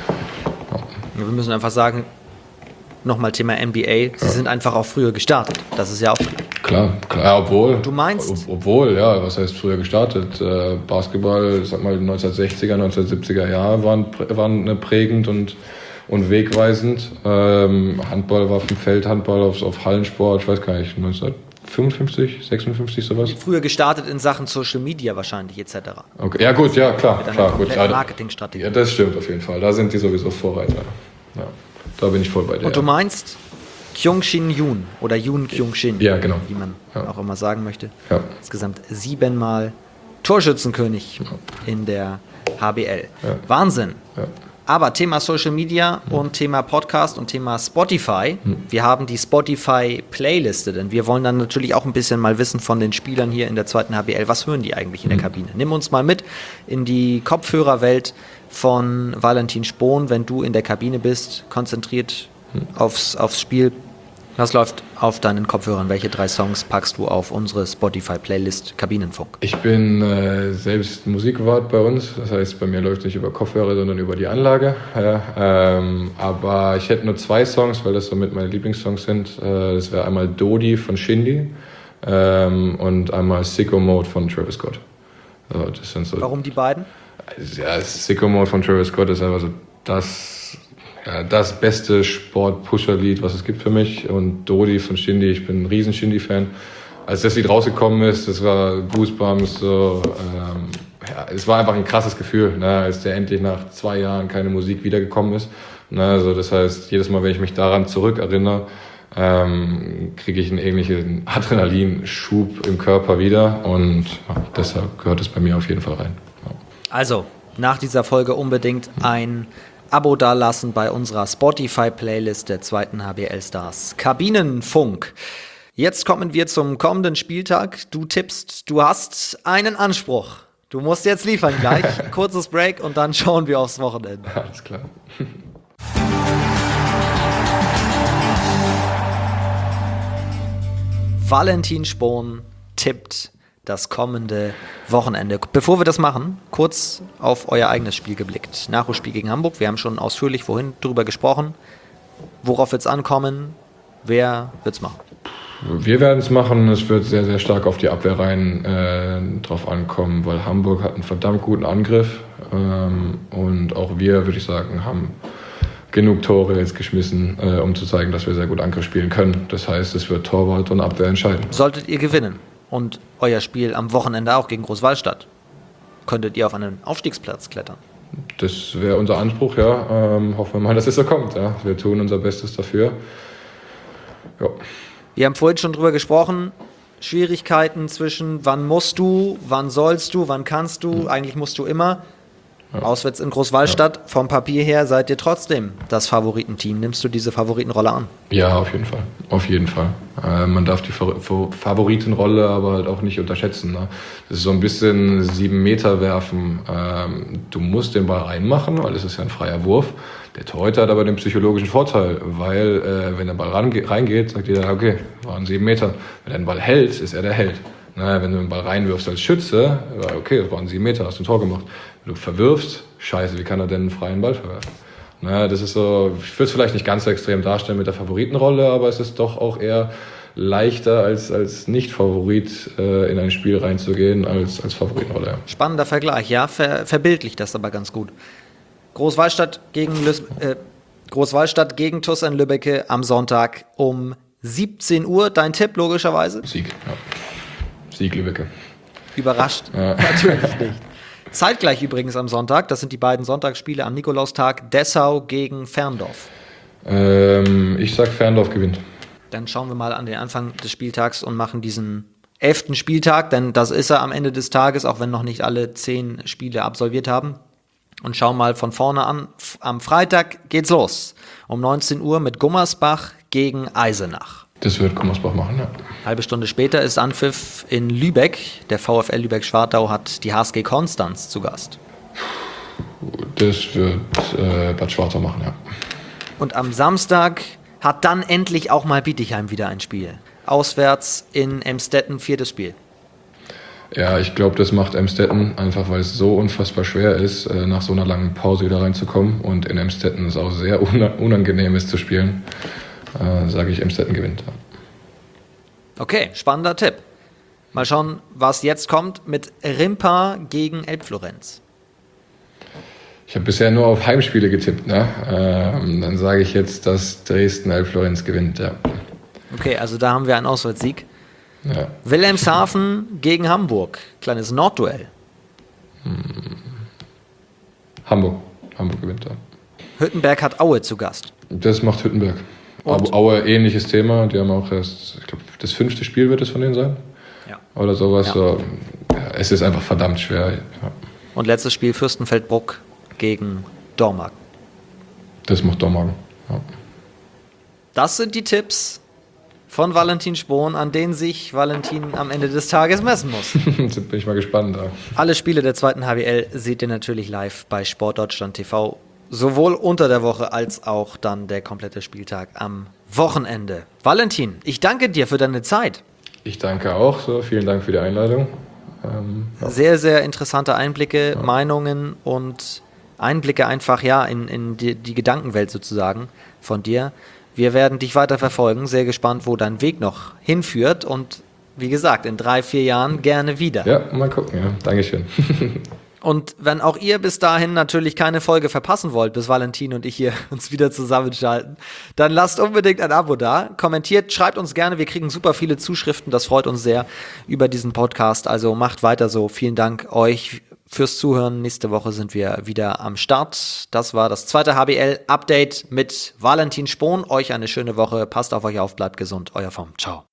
Ja. Wir müssen einfach sagen, nochmal Thema N B A, sie ja. sind einfach auch früher gestartet. Das ist ja auch klar. Klar, ja, obwohl. Du meinst? Ob, obwohl, ja, was heißt früher gestartet? Äh, Basketball, sag mal, neunzehnhundertsechziger, neunzehnhundertsiebziger Jahre waren, waren prägend und und wegweisend. Ähm, Handball war vom Feldhandball auf, auf Hallensport, ich weiß gar nicht, neunzehnhundertfünfundfünfzig, sechsundfünfzig, sowas. Früher gestartet in Sachen Social Media wahrscheinlich et cetera. Okay. Ja gut, ja klar, Mit klar, gut. Marketingstrategie. Ja, das stimmt auf jeden Fall. Da sind die sowieso Vorreiter. Ja, da bin ich voll bei dir. Und du meinst Kyung-Shin Yoon oder Yoon Kyung-Shin, ja, genau. wie man ja. auch immer sagen möchte. Ja. Insgesamt siebenmal Torschützenkönig ja. in der H B L. Ja. Wahnsinn. Ja. Aber Thema Social Media mhm. und Thema Podcast und Thema Spotify. Mhm. Wir haben die Spotify-Playliste, denn wir wollen dann natürlich auch ein bisschen mal wissen von den Spielern hier in der zweiten H B L, was hören die eigentlich in mhm. der Kabine? Nimm uns mal mit in die Kopfhörerwelt von Valentin Spohn, wenn du in der Kabine bist, konzentriert mhm. aufs, aufs Spiel. Was läuft auf deinen Kopfhörern? Welche drei Songs packst du auf unsere Spotify-Playlist Kabinenfunk? Ich bin äh, selbst Musikwart bei uns. Das heißt, bei mir läuft nicht über Kopfhörer, sondern über die Anlage. Ja, ähm, aber ich hätte nur zwei Songs, weil das somit meine Lieblingssongs sind. Äh, das wäre einmal Dodi von Shindy ähm, und einmal Sicko Mode von Travis Scott. Also, das sind so, warum die beiden? Ja, Sicko Mode von Travis Scott ist einfach so das... Ja, das beste Sport-Pusher-Lied, was es gibt für mich. Und Dodi von Shindy, ich bin ein riesen Shindy-Fan. Als das Lied rausgekommen ist, das war Goosebumps. So, ähm, ja, es war einfach ein krasses Gefühl, ne, als der endlich nach zwei Jahren keine Musik wiedergekommen ist. Ne, also das heißt, jedes Mal, wenn ich mich daran zurückerinnere, ähm, kriege ich einen ähnlichen Adrenalinschub im Körper wieder. Und ja, deshalb gehört es bei mir auf jeden Fall rein. Ja. Also, nach dieser Folge unbedingt ein Abo dalassen bei unserer Spotify-Playlist der zweiten H B L Stars. Kabinenfunk. Jetzt kommen wir zum kommenden Spieltag. Du tippst, du hast einen Anspruch. Du musst jetzt liefern gleich. Kurzes Break und dann schauen wir aufs Wochenende. Alles klar. Valentin Spohn tippt das kommende Wochenende. Bevor wir das machen, kurz auf euer eigenes Spiel geblickt. Nachholspiel gegen Hamburg. Wir haben schon ausführlich vorhin drüber gesprochen. Worauf wird es ankommen? Wer wird es machen? Wir werden es machen. Es wird sehr, sehr stark auf die Abwehr rein äh, drauf ankommen, weil Hamburg hat einen verdammt guten Angriff. Ähm, und auch wir, würde ich sagen, haben genug Tore jetzt geschmissen, äh, um zu zeigen, dass wir sehr gut Angriff spielen können. Das heißt, es wird Torwart und Abwehr entscheiden. Solltet ihr gewinnen und euer Spiel am Wochenende auch gegen Großwallstadt, könntet ihr auf einen Aufstiegsplatz klettern. Das wäre unser Anspruch, ja. Ähm, hoffen wir mal, dass es so kommt. Ja. Wir tun unser Bestes dafür. Ja. Wir haben vorhin schon drüber gesprochen, Schwierigkeiten zwischen wann musst du, wann sollst du, wann kannst du, mhm. eigentlich musst du immer. Ja. Auswärts in Großwallstadt, ja. Vom Papier her seid ihr trotzdem das Favoritenteam. Nimmst du diese Favoritenrolle an? Ja, auf jeden Fall. Auf jeden Fall. Äh, man darf die Favoritenrolle aber halt auch nicht unterschätzen. Ne? Das ist so ein bisschen sieben Meter werfen. Ähm, du musst den Ball reinmachen, weil es ist ja ein freier Wurf. Der Torhüter hat aber den psychologischen Vorteil, weil äh, wenn der Ball reingeht, sagt jeder, okay, waren sieben Meter. Wenn er den Ball hält, ist er der Held. Na, wenn du den Ball reinwirfst als Schütze, okay, das waren sieben Meter, hast du ein Tor gemacht. Wenn du verwirfst, scheiße, wie kann er denn einen freien Ball verwerfen? Na, das ist so, ich würde es vielleicht nicht ganz so extrem darstellen mit der Favoritenrolle, aber es ist doch auch eher leichter als, als Nicht-Favorit äh, in ein Spiel reinzugehen als, als Favoritenrolle. Ja. Spannender Vergleich, ja, ver, verbildlicht das aber ganz gut. Großwallstadt gegen, Lüs- äh, Großwallstadt gegen TuS in Lübbecke am Sonntag um siebzehn Uhr. Dein Tipp logischerweise? Sieg, ja. Sieg Lübbecke. Überrascht? Ja. Natürlich nicht. Zeitgleich übrigens am Sonntag, das sind die beiden Sonntagsspiele am Nikolaustag, Dessau gegen Ferndorf. Ähm, ich sag, Ferndorf gewinnt. Dann schauen wir mal an den Anfang des Spieltags und machen diesen elften Spieltag, denn das ist er am Ende des Tages, auch wenn noch nicht alle zehn Spiele absolviert haben. Und schauen mal von vorne an. Am Freitag geht's los. Um neunzehn Uhr mit Gummersbach gegen Eisenach. Das wird Gummersbach machen, ja. Halbe Stunde später ist Anpfiff in Lübeck. Der VfL Lübeck-Schwartau hat die H S G Konstanz zu Gast. Das wird äh, Bad Schwartau machen, ja. Und am Samstag hat dann endlich auch mal Bietigheim wieder ein Spiel. Auswärts in Emstetten, viertes Spiel. Ja, ich glaube, das macht Emstetten einfach, weil es so unfassbar schwer ist, äh, nach so einer langen Pause wieder reinzukommen. Und in Emstetten es auch sehr unangenehm ist zu spielen. Äh, sage ich, Emstetten gewinnt. Okay, spannender Tipp. Mal schauen, was jetzt kommt mit Rimpa gegen Elbflorenz. Ich habe bisher nur auf Heimspiele getippt. Ne? Ähm, dann sage ich jetzt, dass Dresden Elbflorenz gewinnt. Ja. Okay, also da haben wir einen Auswärtssieg. Ja. Wilhelmshaven gegen Hamburg. Kleines Nordduell. Hm. Hamburg. Hamburg gewinnt da. Hüttenberg hat Aue zu Gast. Das macht Hüttenberg. Und? Aue, ähnliches Thema. Die haben auch erst, ich glaube, das fünfte Spiel wird es von denen sein. Ja. Oder sowas. Ja. So. Ja, es ist einfach verdammt schwer. Ja. Und letztes Spiel Fürstenfeldbruck gegen Dormagen. Das macht Dormagen. Ja. Das sind die Tipps von Valentin Spohn, an denen sich Valentin am Ende des Tages messen muss. Jetzt bin ich mal gespannt. Ja. Alle Spiele der zweiten H B L seht ihr natürlich live bei Sportdeutschland T V. Sowohl unter der Woche als auch dann der komplette Spieltag am Wochenende. Valentin, ich danke dir für deine Zeit. Ich danke auch. So, vielen Dank für die Einladung. Ähm, ja. Sehr, sehr interessante Einblicke, ja. Meinungen und Einblicke einfach ja in, in die, die Gedankenwelt sozusagen von dir. Wir werden dich weiter verfolgen, sehr gespannt, wo dein Weg noch hinführt und wie gesagt, in drei, vier Jahren gerne wieder. Ja, mal gucken, ja. Dankeschön. Und wenn auch ihr bis dahin natürlich keine Folge verpassen wollt, bis Valentin und ich hier uns wieder zusammenschalten, dann lasst unbedingt ein Abo da, kommentiert, schreibt uns gerne, wir kriegen super viele Zuschriften, das freut uns sehr über diesen Podcast, also macht weiter so. Vielen Dank euch fürs Zuhören. Nächste Woche sind wir wieder am Start. Das war das zweite H B L-Update mit Valentin Spohn. Euch eine schöne Woche, passt auf euch auf, bleibt gesund, euer Vom. Ciao.